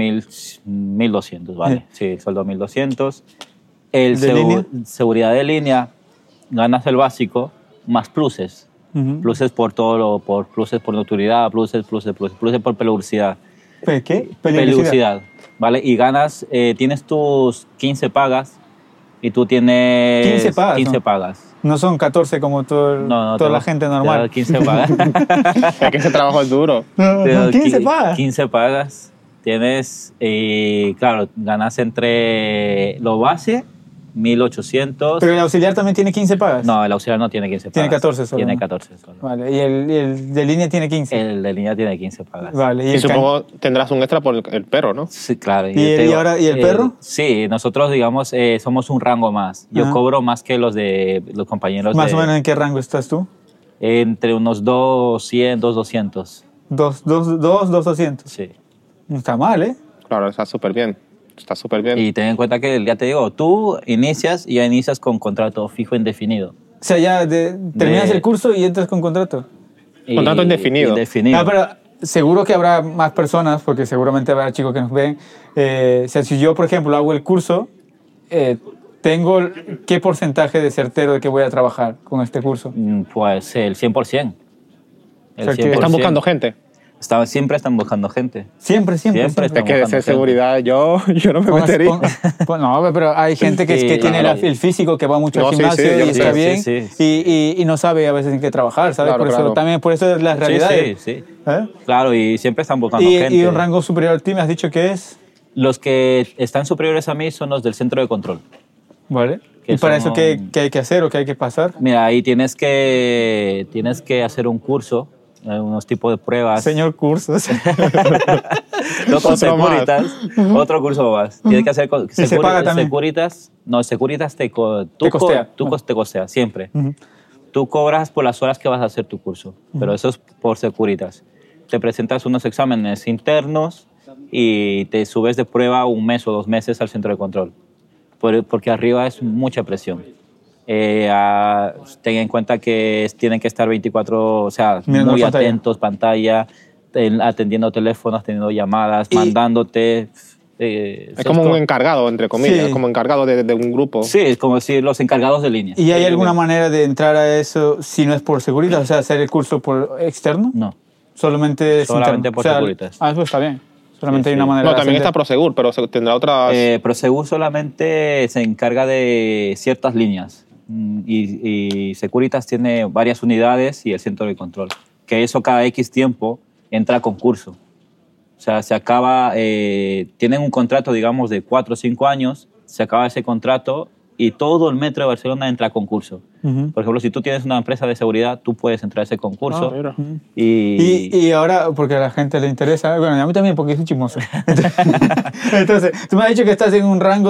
1.200, ¿vale? Sí, sueldo 1.200. Seguridad de línea, ganas el básico más pluses. Pluses por todo, pluses por notoriedad, pluses por peligrosidad.
¿Qué?
Peligrosidad. ¿Vale? Y ganas, tienes tus 15 pagas y tú tienes...
15 pagas.
15 pagas.
No son 14 como toda la gente normal.
15 pagas.
Es que ese trabajo es duro.
No, 15 pagas.
15 pagas. Tienes, claro, ganas entre lo base, 1.800.
¿Pero el auxiliar también tiene 15 pagas?
No, el auxiliar no tiene 15 pagas.
Tiene 14 solo.
Tiene 14 solo.
Vale, ¿y el de línea tiene 15?
El de línea tiene 15 pagas.
Vale,
y supongo tendrás un extra por el perro, ¿no?
Sí, claro.
¿Y el perro?
Sí, nosotros, digamos, somos un rango más. Yo cobro más que los compañeros.
¿Más o menos en qué rango estás tú?
Entre unos 200, 200.
200.
Sí.
No está mal, ¿eh?
Claro, está súper bien.
Y ten en cuenta que, ya te digo, tú inicias con contrato fijo indefinido.
O sea, ya terminas el curso y entras con contrato.
Contrato indefinido.
No, pero seguro que habrá más personas, porque seguramente habrá chicos que nos ven. O sea, si yo, por ejemplo, hago el curso, ¿tengo qué porcentaje de certero de que voy a trabajar con este curso?
Pues el 100%.
¿Están buscando gente?
Siempre están buscando gente.
Siempre.
Es que de ser seguridad yo no me metería.
No, pero hay gente que tiene el físico, que va mucho al gimnasio y está bien y no sabe a veces en qué trabajar, ¿sabes?
Claro,
También por eso es la realidad.
Sí. Claro, y siempre están buscando gente.
¿Y un rango superior a ti me has dicho que es?
Los que están superiores a mí son los del centro de control.
Vale. ¿Y para eso qué hay que hacer o qué hay que pasar?
Mira, ahí tienes que hacer un curso, unos tipos de pruebas.
Señor cursos.
No con Securitas, otro curso más. Tienes que hacer con
se paga también.
Securitas. No, Securitas te costea siempre. Tú cobras por las horas que vas a hacer tu curso, pero eso es por Securitas. Te presentas unos exámenes internos y te subes de prueba 1 mes o 2 meses al centro de control, porque arriba es mucha presión. Ten en cuenta que tienen que estar 24, o sea, muy atentos, pantalla, atendiendo teléfonos, atendiendo llamadas, mandándote.
Es como un encargado, entre comillas, como encargado de un grupo.
Sí, es como decir los encargados de línea.
¿Y hay alguna manera de entrar a eso si no es por Securitas? O sea, hacer el curso por externo.
No.
Solamente
por Securitas.
Eso está bien. Solamente hay una manera.
No, también está Prosegur, pero tendrá otras.
Prosegur solamente se encarga de ciertas líneas. Y Securitas tiene varias unidades y el centro de control. Que eso cada X tiempo entra a concurso. O sea, se acaba, tienen un contrato, digamos, de 4 o 5 años, se acaba ese contrato y todo el metro de Barcelona entra a concurso. Por ejemplo, si tú tienes una empresa de seguridad, tú puedes entrar a ese concurso.
Y ahora, porque a la gente le interesa, bueno, y a mí también, porque soy chismoso. Entonces, tú me has dicho que estás en un rango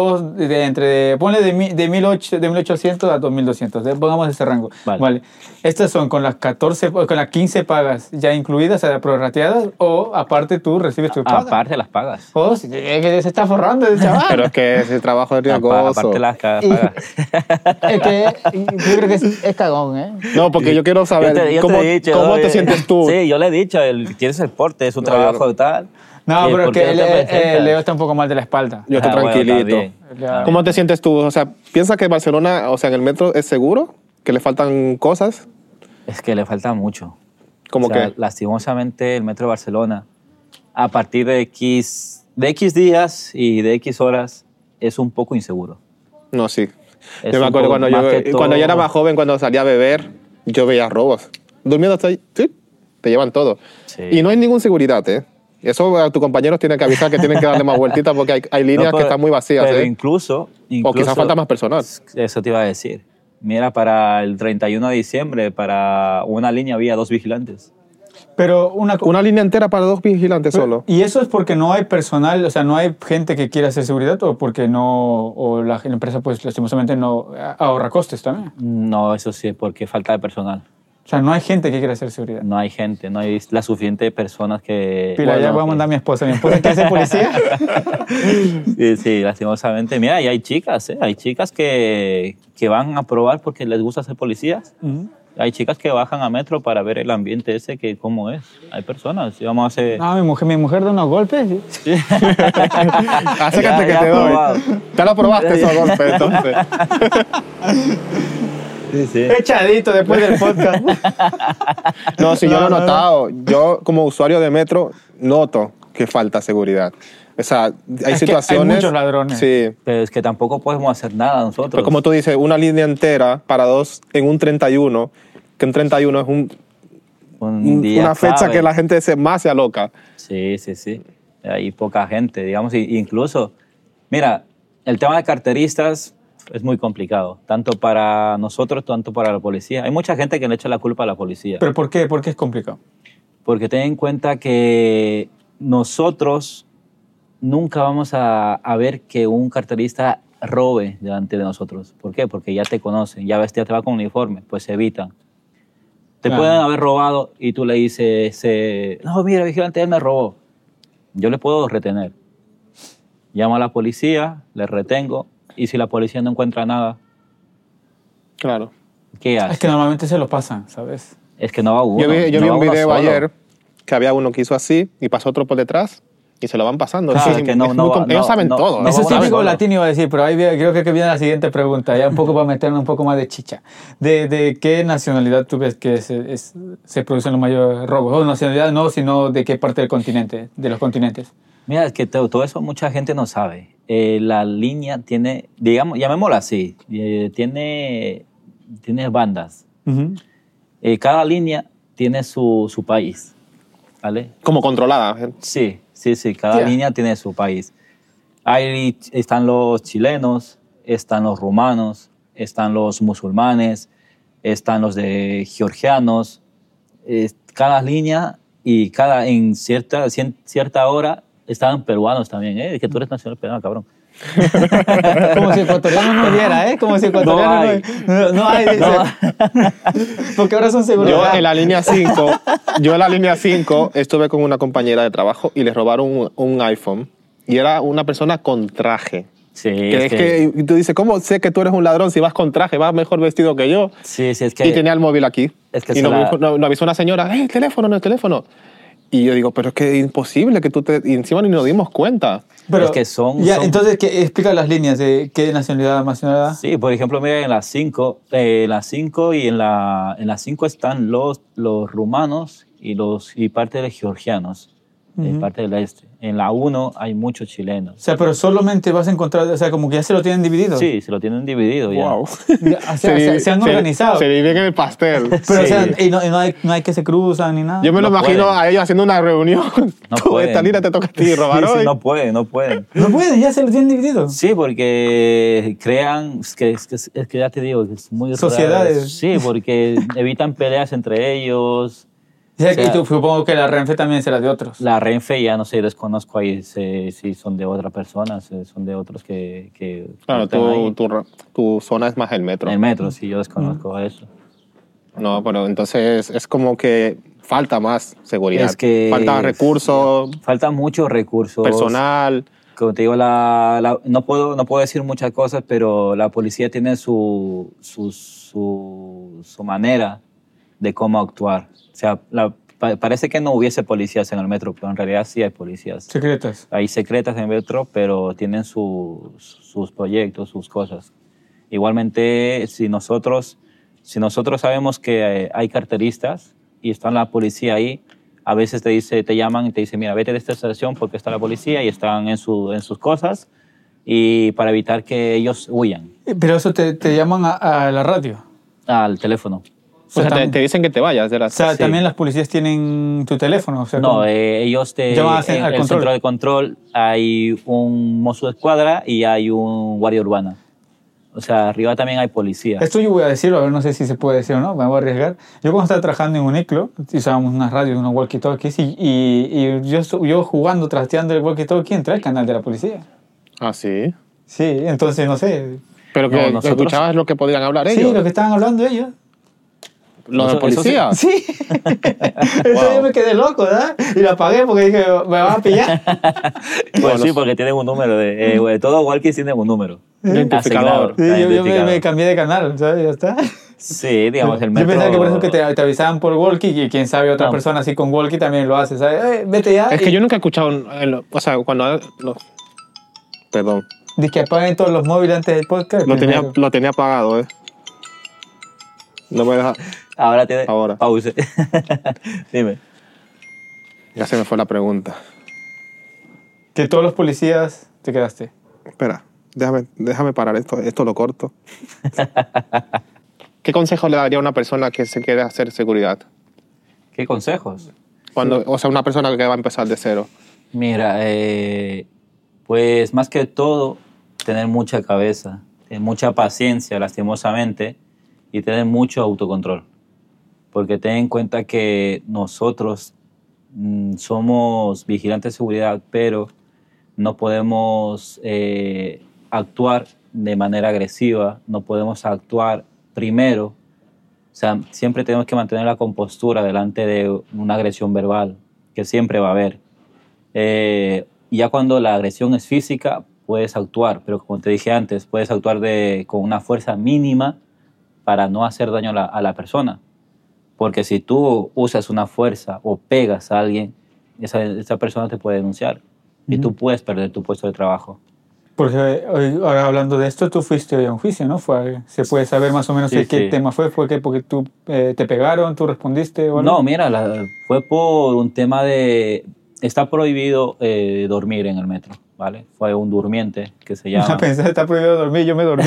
ponle de 1800 a 2200, pongamos ese rango. Vale. ¿Estas son con las 15 pagas ya incluidas, o sea, prorrateadas, o aparte tú recibes tu paga?
Aparte las pagas.
Oh, sí, que se está forrando el chaval.
Pero es que ese trabajo es riesgoso.
Aparte las pagas.
Es que yo creo que es cagón, ¿eh?
No, porque yo quiero saber cómo te sientes tú.
Sí, yo le he dicho, tienes el porte, es un trabajo tal.
No, pero es que Leo está un poco mal de la espalda.
Yo estoy tranquilito.
Bueno,
¿Cómo te sientes tú? O sea, ¿piensas que Barcelona, o sea, en el metro es seguro? ¿Que le faltan cosas?
Es que le falta mucho.
¿Cómo que?
Lastimosamente, el metro de Barcelona, a partir de X días y de X horas, es un poco inseguro.
No, sí. Yo me acuerdo cuando yo era más joven, cuando salía a beber, yo veía robos. Durmiendo hasta ahí, sí, te llevan todo. Sí. Y no hay ninguna seguridad, ¿eh? Eso a tus compañeros tienen que avisar que tienen que darle más vueltitas porque hay líneas que están muy vacías.
Pero
¿eh?
Incluso,
o quizás falta más personal.
Eso te iba a decir. Mira, para el 31 de diciembre, para una línea había 2 vigilantes.
Pero
una línea entera para 2 vigilantes solo.
¿Y eso es porque no hay personal, o sea, no hay gente que quiera hacer seguridad o porque la empresa, pues, lastimosamente no ahorra costes también?
No, eso sí, porque falta de personal.
O sea, no hay gente que quiera hacer seguridad.
No hay gente, no hay la suficiente personas que...
Pila, ya voy a mandar a mi esposa. ¿Mi esposa quiere ser policía?
Sí, lastimosamente. Mira, y hay chicas, hay chicas que van a probar porque les gusta ser policías. Hay chicas que bajan a metro para ver el ambiente ese, que cómo es. Hay personas, vamos a hacer...
No, mi mujer da unos golpes. Sí.
Acércate que te doy. ¿Te lo probaste esos golpes, entonces?
Sí.
Echadito después del podcast.
No, sí, yo lo he notado. Yo, como usuario de metro, noto que falta seguridad. O sea, hay situaciones...
hay muchos ladrones.
Sí.
Pero es que tampoco podemos hacer nada nosotros.
Pero como tú dices, una línea entera para 2 en un 31, que un 31 es una fecha que la gente más se aloca.
Sí. Hay poca gente, digamos, incluso... Mira, el tema de carteristas es muy complicado, tanto para nosotros, tanto para la policía. Hay mucha gente que le echa la culpa a la policía.
¿Pero por qué? ¿Por qué es complicado?
Porque ten en cuenta que nosotros nunca vamos a ver que un carterista robe delante de nosotros. ¿Por qué? Porque ya te conocen, ya ves, ya te va con uniforme, pues se evitan. Te pueden haber robado y tú le dices, no, mira, vigilante, él me robó. Yo le puedo retener. Llamo a la policía, le retengo, y si la policía no encuentra nada,
claro,
¿qué hace?
Es que normalmente se lo pasan, ¿sabes?
Es que no va uno.
Yo vi un video ayer que había uno que hizo así y pasó otro por detrás y se lo van pasando.
Claro,
sí, ellos saben todo.
Eso es típico latino, iba a decir, pero ahí creo que viene la siguiente pregunta, ya un poco para meternos un poco más de chicha. ¿De qué nacionalidad tú ves que se producen los mayores robos? O nacionalidad no, sino de qué parte del continente, de los continentes.
Mira, es que todo eso mucha gente no sabe. La línea tiene, digamos, llamémoslo así, tiene bandas. Cada línea tiene su país, ¿vale?
Como controlada.
Sí, cada línea tiene su país. Ahí están los chilenos, están los rumanos, están los musulmanes, están los de georgianos. Cada línea y en cierta hora estaban peruanos también, ¿eh? Que tú eres nacional peruano, cabrón.
Como si ecuatoriano no hubiera, ¿eh? Como si ecuatoriano no hay. Dice. Porque ahora son seguridad.
Yo en la línea 5 estuve con una compañera de trabajo y le robaron un iPhone y era una persona con traje.
Sí,
es que tú dices, ¿cómo sé que tú eres un ladrón si vas con traje? Vas mejor vestido que yo.
Sí, es que...
Y tenía el móvil aquí.
Es que
y nos avisó una señora, el teléfono, no el teléfono. Y yo digo, pero es que es imposible que y encima ni nos dimos cuenta.
Pero
es que son...
Entonces, explica las líneas de qué nacionalidad más nacionalidad.
Sí, por ejemplo, mira, en las 5 y en las 5 están los rumanos y parte de los georgianos, parte del este. En la 1 hay muchos chilenos.
O sea, pero solamente vas a encontrar, o sea, como que ya se lo tienen dividido.
Sí, se lo tienen dividido ya.
Wow.
O sea, se han organizado.
Se dividen en el pastel.
Pero, sí. O sea, y no hay que se cruzan ni nada.
Yo me lo imagino a ellos haciendo una reunión.
No pueden.
Esta lira te toca a ti, robar hoy.
Sí, no pueden.
¿No pueden? ¿Ya se lo tienen dividido?
Sí, porque crean, es que ya te digo, es muy
sociedades.
Raro. Sí, porque evitan peleas entre ellos.
O sea, y tú, supongo que la Renfe también será de otros.
La Renfe ya no sé, desconozco ahí si son de otra persona, son de otros que
claro, tu zona es más el metro.
El metro, sí, yo desconozco eso.
No, pero entonces es como que falta más seguridad.
Es que
falta recursos.
Falta muchos recursos.
Personal.
Como te digo, no puedo decir muchas cosas, pero la policía tiene su manera de cómo actuar. O sea, parece que no hubiese policías en el metro, pero en realidad sí hay policías.
Secretas.
Hay secretas en el metro, pero tienen sus proyectos, sus cosas. Igualmente, si nosotros sabemos que hay carteristas y está la policía ahí, a veces te llaman y te dicen, mira, vete de esta estación porque está la policía y están en sus cosas, y para evitar que ellos huyan.
Pero eso te llaman a la radio.
Al teléfono.
O sea, te dicen que te vayas.
O sea,
sí.
También las policías tienen tu teléfono. O sea,
no, ellos en el centro de control hay un mozo de escuadra y hay un guardia urbana. O sea, arriba también hay policía.
Esto yo voy a decirlo, a ver, no sé si se puede decir o no, me voy a arriesgar. Yo cuando estaba trabajando en Uniclo, usábamos unas radios, unos walkie-talkies, y yo jugando, trasteando el walkie-talkie, entré al canal de la policía.
Ah, ¿sí?
Sí, entonces no sé.
¿Pero que escuchabas lo que podían hablar ellos?
Sí, lo que estaban hablando ellos.
¿Los de policía?
Sí. Eso yo me quedé loco, ¿verdad? Y lo apagué porque dije, me van a pillar.
Pues sí, porque tienen un número. Todo walkie tiene un número.
Identificador.
Sí, yo me cambié de canal, ¿sabes? Ya está.
Sí, digamos, el metro...
Yo pensaba que por eso que te avisaban por walkie, y quién sabe, otra persona así con walkie también lo hace, ¿sabes? Vete ya.
Es que yo nunca he escuchado... O sea, cuando... Perdón.
Dice que apaguen todos los móviles antes del podcast.
Lo tenía apagado, No me deja...
Ahora tiene pause. Dime.
Ya se me fue la pregunta.
Que todos los policías te quedaste.
Espera, déjame parar esto lo corto. ¿Qué consejo le daría a una persona que se quiere hacer seguridad?
¿Qué consejos?
O sea, una persona que va a empezar de cero.
Mira, pues más que todo, tener mucha cabeza, tener mucha paciencia, lastimosamente, y tener mucho autocontrol. Porque ten en cuenta que nosotros somos vigilantes de seguridad, pero no podemos actuar de manera agresiva, no podemos actuar primero. O sea, siempre tenemos que mantener la compostura delante de una agresión verbal, que siempre va a haber. Ya cuando la agresión es física, puedes actuar, pero como te dije antes, puedes actuar con una fuerza mínima para no hacer daño a la persona. Porque si tú usas una fuerza o pegas a alguien, esa persona te puede denunciar y tú puedes perder tu puesto de trabajo.
Porque ahora hablando de esto, tú fuiste hoy a un juicio, ¿no? ¿Se puede saber más o menos qué tema fue? ¿Fue porque tú te pegaron, tú respondiste? ¿O
no, mira, fue por un tema de... Está prohibido dormir en el metro, ¿vale? Fue un durmiente que se llama...
Pensé, está prohibido dormir, yo me dormí.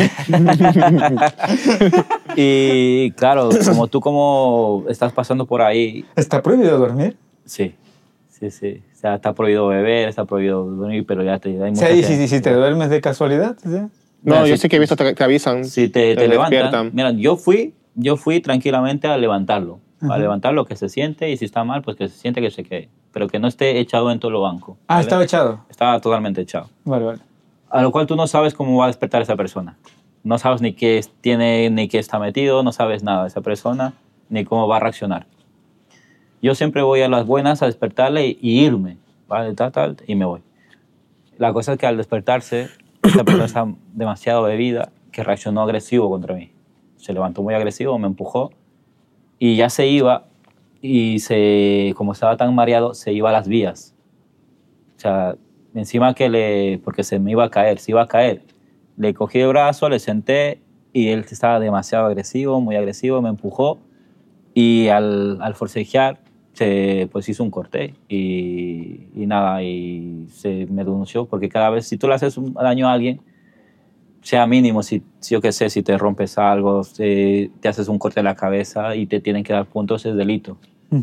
Y claro, como estás pasando por ahí...
¿Está prohibido dormir?
Sí. O sea, está prohibido beber, está prohibido dormir, pero ya hay mucha
gente.
Sí,
si te duermes de casualidad, ¿sí?
No, yo sí que he visto, te avisan.
Si te levantan. Mira, yo fui tranquilamente a levantarlo. Va a levantar lo que se siente y si está mal, pues que se siente que se quede. Pero que no esté echado en todo el banco.
Ah, ¿vale? ¿Estaba echado?
Estaba totalmente echado.
Vale.
A lo cual tú no sabes cómo va a despertar esa persona. No sabes ni qué tiene, ni qué está metido, no sabes nada de esa persona, ni cómo va a reaccionar. Yo siempre voy a las buenas a despertarle y irme, ¿vale? Y me voy. La cosa es que al despertarse, esta persona está demasiado bebida que reaccionó agresivo contra mí. Se levantó muy agresivo, me empujó y ya se iba y como estaba tan mareado, se iba a las vías. O sea, encima porque se me iba a caer, le cogí el brazo, le senté y él estaba demasiado agresivo, muy agresivo, me empujó y al forcejear pues hizo un corte y nada, y se me denunció porque cada vez, si tú le haces un daño a alguien, sea mínimo, si yo qué sé, si te rompes algo, te haces un corte en la cabeza y te tienen que dar puntos, es delito.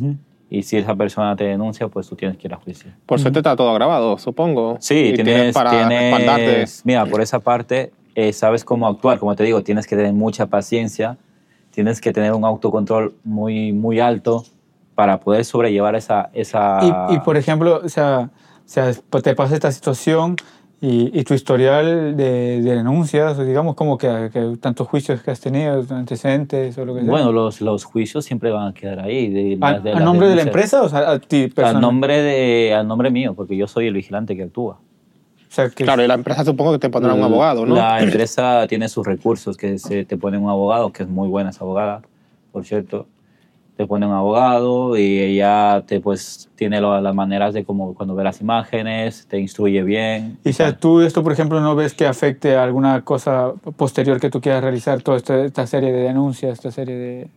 Y si esa persona te denuncia, pues tú tienes que ir a juicio.
Por suerte está todo grabado, supongo.
Sí, tienes respaldarte. Mira, por esa parte sabes cómo actuar. Como te digo, tienes que tener mucha paciencia, tienes que tener un autocontrol muy, muy alto para poder sobrellevar esa...
Y por ejemplo, o sea, te pasa esta situación y tu historial de denuncias, o digamos como que tantos juicios que has tenido, antecedentes o lo que sea.
Bueno, los juicios siempre van a quedar ahí.
¿A nombre de la empresa o sea, a ti personalmente?
A nombre mío, porque yo soy el vigilante que actúa.
O sea, que
claro, y la empresa supongo que te pondrá un abogado, ¿no?
La empresa tiene sus recursos, que te ponen un abogado, que es muy buena esa abogada, por cierto. Te pone un abogado y ella tiene las maneras de como cuando ve las imágenes, te instruye bien.
Y o sea, tú esto, por ejemplo, ¿no ves que afecte a alguna cosa posterior que tú quieras realizar, toda esta serie de denuncias, esta serie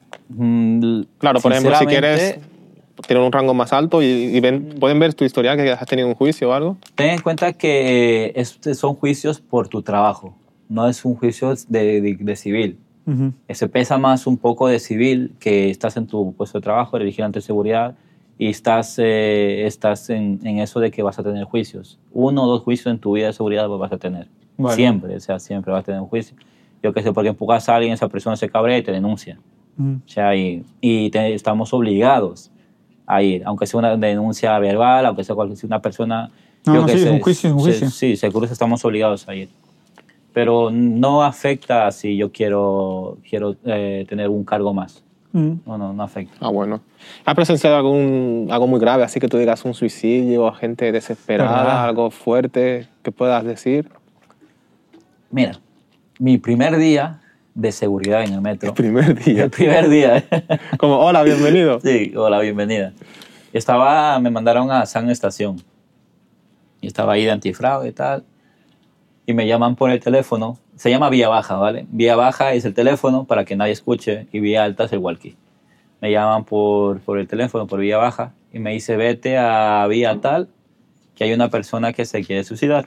de...
Claro, por ejemplo, si quieres tener un rango más alto y pueden ver tu historial, que has tenido un juicio o algo.
Ten en cuenta que son juicios por tu trabajo, no es un juicio de civil. Se pesa más un poco de civil, que estás en tu puesto de trabajo, eres vigilante de seguridad y estás en eso de que vas a tener juicios. 1 o 2 juicios en tu vida de seguridad vas a tener. Vale. Siempre, o sea, siempre vas a tener un juicio. Yo qué sé, porque empujas a alguien, esa persona se cabrea y te denuncia. O sea, estamos obligados a ir, aunque sea una denuncia verbal, aunque sea una persona...
es un juicio.
Sí, seguro estamos obligados a ir. Pero no afecta si yo quiero tener un cargo más. No afecta.
Ah, bueno. ¿Has presenciado algo muy grave, así que tú digas un suicidio, gente desesperada, algo fuerte que puedas decir?
Mira, mi primer día de seguridad en el metro.
¿El primer día?
El primer día.
Como, hola, bienvenido.
Sí, hola, bienvenida. Me mandaron a San Estación. Y estaba ahí de antifraude y tal. Y me llaman por el teléfono. Se llama vía baja, ¿vale? Vía baja es el teléfono para que nadie escuche y vía alta es el walkie. Me llaman por el teléfono, por vía baja, y me dice, vete a vía tal, que hay una persona que se quiere suicidar.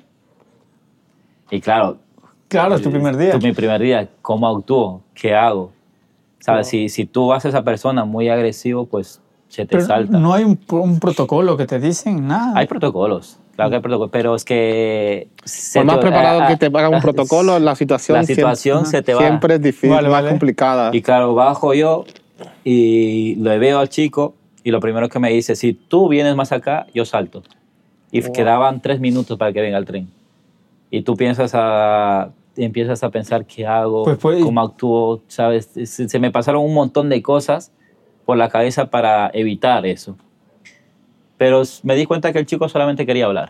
Y claro,
es tu primer día.
Mi primer día. ¿Cómo actúo? ¿Qué hago? ¿Sabes? Si tú vas a esa persona muy agresivo, pues se te salta.
¿No hay un protocolo que te dicen? Nada.
Hay protocolos. Claro que hay protocolo, pero es que...
Por más preparado que te haga un protocolo, la situación
se te va.
Siempre es difícil, más complicada.
Y claro, bajo yo y le veo al chico y lo primero que me dice, si tú vienes más acá, yo salto. Y quedaban 3 minutos para que venga el tren. Y tú empiezas a pensar qué hago, cómo actúo, ¿sabes? Se me pasaron un montón de cosas por la cabeza para evitar eso. Pero me di cuenta que el chico solamente quería hablar.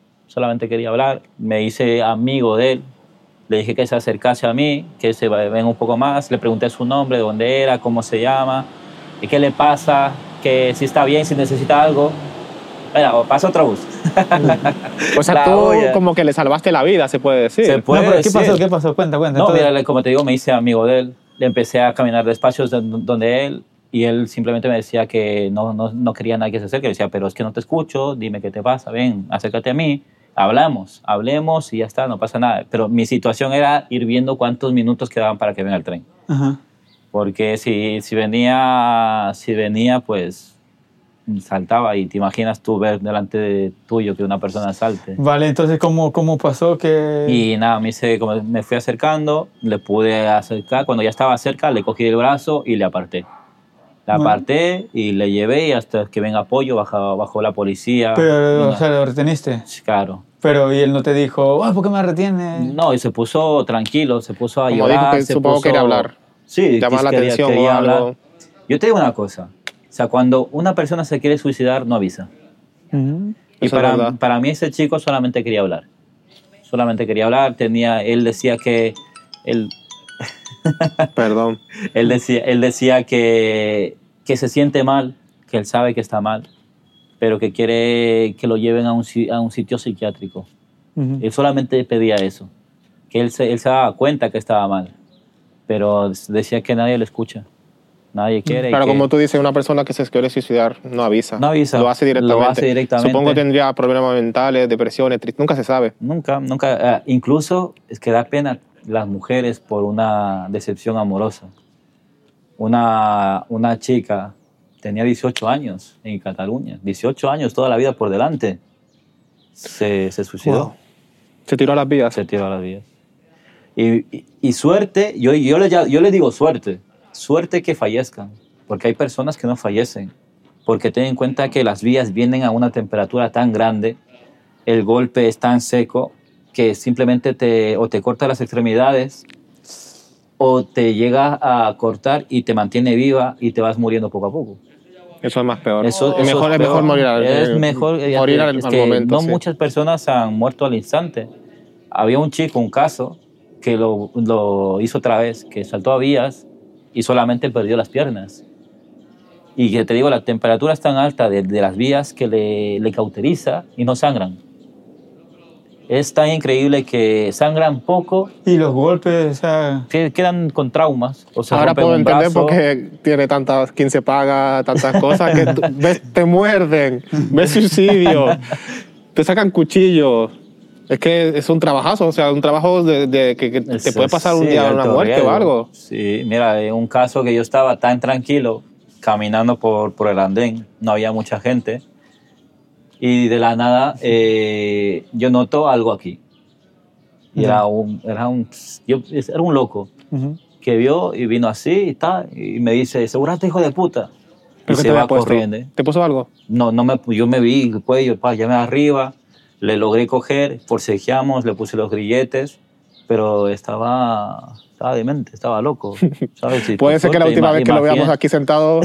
Me hice amigo de él. Le dije que se acercase a mí, que se venga un poco más. Le pregunté su nombre, de dónde era, cómo se llama, y qué le pasa, que si está bien, si necesita algo. Mira, pasa otro bus.
O sea, tú como que le salvaste la vida, se puede decir.
Se puede decir.
¿Qué pasó? Cuenta.
No, mira, como te digo, me hice amigo de él. Le empecé a caminar despacio donde él. Y él simplemente me decía que no quería nadie que se acerque. Le decía, pero es que no te escucho, dime qué te pasa, ven, acércate a mí, hablemos y ya está, no pasa nada. Pero mi situación era ir viendo cuántos minutos quedaban para que venga el tren.
Ajá.
Porque si venía, pues saltaba y te imaginas tú ver delante de tuyo que una persona salte.
Vale, entonces, ¿cómo pasó que...?
Y nada, me fui acercando, le pude acercar. Cuando ya estaba cerca, le cogí el brazo y le aparté. La aparté y le llevé y hasta que venga apoyo bajó la policía.
Pero, o sea, ¿lo reteniste?
Claro.
Pero, ¿y él no te dijo, ¿por qué me retienes?
No, y se puso tranquilo, se puso a
Como
llorar.
Dijo que supongo que quería hablar.
Sí,
llamar la atención o algo.
Hablar. Yo te digo una cosa. O sea, cuando una persona se quiere suicidar, no avisa. Y para mí ese chico solamente quería hablar. Solamente quería hablar. Él decía que...
Perdón.
Él decía que se siente mal, que él sabe que está mal, pero que quiere que lo lleven a un sitio psiquiátrico. Él solamente pedía eso, que él se daba cuenta que estaba mal, pero decía que nadie lo escucha, nadie quiere.
Claro, como tú dices, una persona que se quiere suicidar no avisa.
No avisa.
Lo hace directamente. Supongo que tendría problemas mentales, depresiones, nunca se sabe.
Nunca. Incluso es que da pena las mujeres por una decepción amorosa. Una chica tenía 18 años en Cataluña, 18 años, toda la vida por delante. Se suicidó.
Wow. Se tiró a las vías.
Se tiró a las vías. Y suerte, yo le digo suerte que fallezcan, porque hay personas que no fallecen, porque ten en cuenta que las vías vienen a una temperatura tan grande, el golpe es tan seco, que simplemente te corta las extremidades o te llega a cortar y te mantiene viva y te vas muriendo poco a poco.
Eso es más peor.
Es
mejor morir al momento.
No muchas personas han muerto al instante. Había un chico, un caso, que lo hizo otra vez, que saltó a vías y solamente perdió las piernas. Y que te digo, la temperatura es tan alta de las vías que le cauteriza y no sangran. Es tan increíble que sangran poco.
Y los golpes, o sea...
quedan con traumas. O sea,
ahora puedo entender por qué tiene tantas 15 pagas, tantas cosas, que te muerden, ves suicidio, te sacan cuchillos. Es que es un trabajazo, o sea, un trabajo de que te puede pasar un día una muerte o algo.
Sí, mira, en un caso que yo estaba tan tranquilo, caminando por el andén, no había mucha gente, y de la nada yo noto algo aquí. Y era un loco que vio y vino así y me dice, ¿seguraste, hijo de puta? Y se va corriendo.
¿Te puso algo?
No, yo me vi el cuello, llamé arriba, le logré coger, forcejeamos, le puse los grilletes, pero estaba demente, estaba loco. ¿Sabes?
Puede ser que la última vez que lo veamos aquí sentado...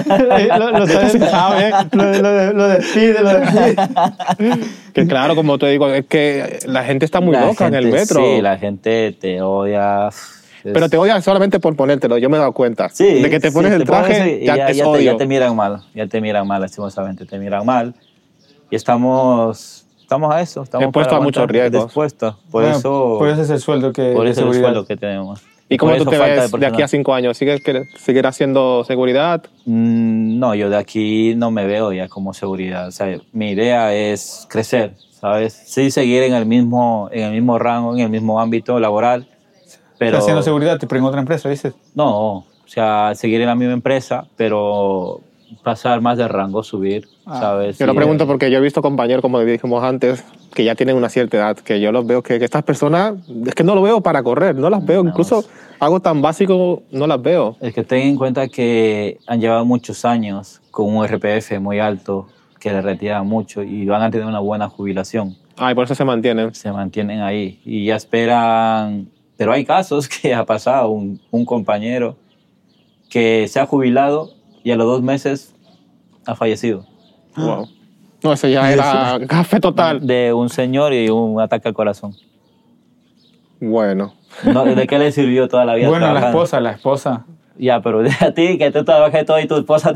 lo despide.
Que claro, como te digo, es que la gente está muy loca en el metro.
Sí, la gente te odia.
Pero te odia solamente por ponértelo, yo me he dado cuenta.
Sí,
de que te pones el traje, ya
te miran mal, lastimosamente, te miran mal. Y estamos a eso. Estamos
expuestos a muchos riesgos.
Por eso
es el sueldo que
tenemos.
¿Y cómo tú te ves de aquí a 5 años? ¿Seguirás haciendo seguridad?
No, yo de aquí no me veo ya como seguridad. O sea, mi idea es crecer, ¿sabes? Sí, seguir en el mismo rango, en el mismo ámbito laboral. Pero
haciendo seguridad, ¿te en otra empresa, dices?
No, o sea, seguir en la misma empresa, pero pasar más de rango, subir, ¿sabes?
Yo lo pregunto porque yo he visto compañeros, como dijimos antes, que ya tienen una cierta edad, que yo los veo que estas personas, es que no lo veo para correr, no las veo, incluso algo tan básico no las veo.
Es que ten en cuenta que han llevado muchos años con un RPF muy alto, que les retiran mucho y van a tener una buena jubilación.
Y por eso se mantienen.
Se mantienen ahí y ya esperan, pero hay casos que ha pasado, un compañero que se ha jubilado y a los 2 meses ha fallecido.
Wow. No, eso ya era café total.
De un señor y un ataque al corazón.
Bueno.
No, ¿de qué le sirvió toda la vida?
Bueno, la esposa.
Ya, pero a ti, que tú trabajas todo y tu esposa...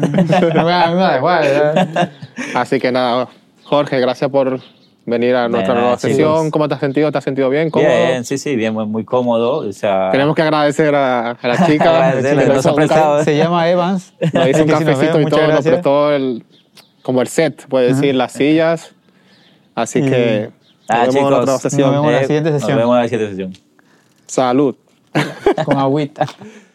Así que nada, Jorge, gracias por venir a nuestra nueva sesión. ¿Cómo te has sentido? ¿Te has sentido bien? ¿Cómodo?
Bien, sí, bien, muy cómodo. O sea,
tenemos que agradecer a la chica.
Se llama Evans.
Nos hizo un cafecito y todo, nos prestó como el set, puede decir, las sillas. Así que nos vemos en otra sesión.
Nos vemos en la siguiente sesión.
Nos vemos en la siguiente sesión.
Salud.
Con agüita.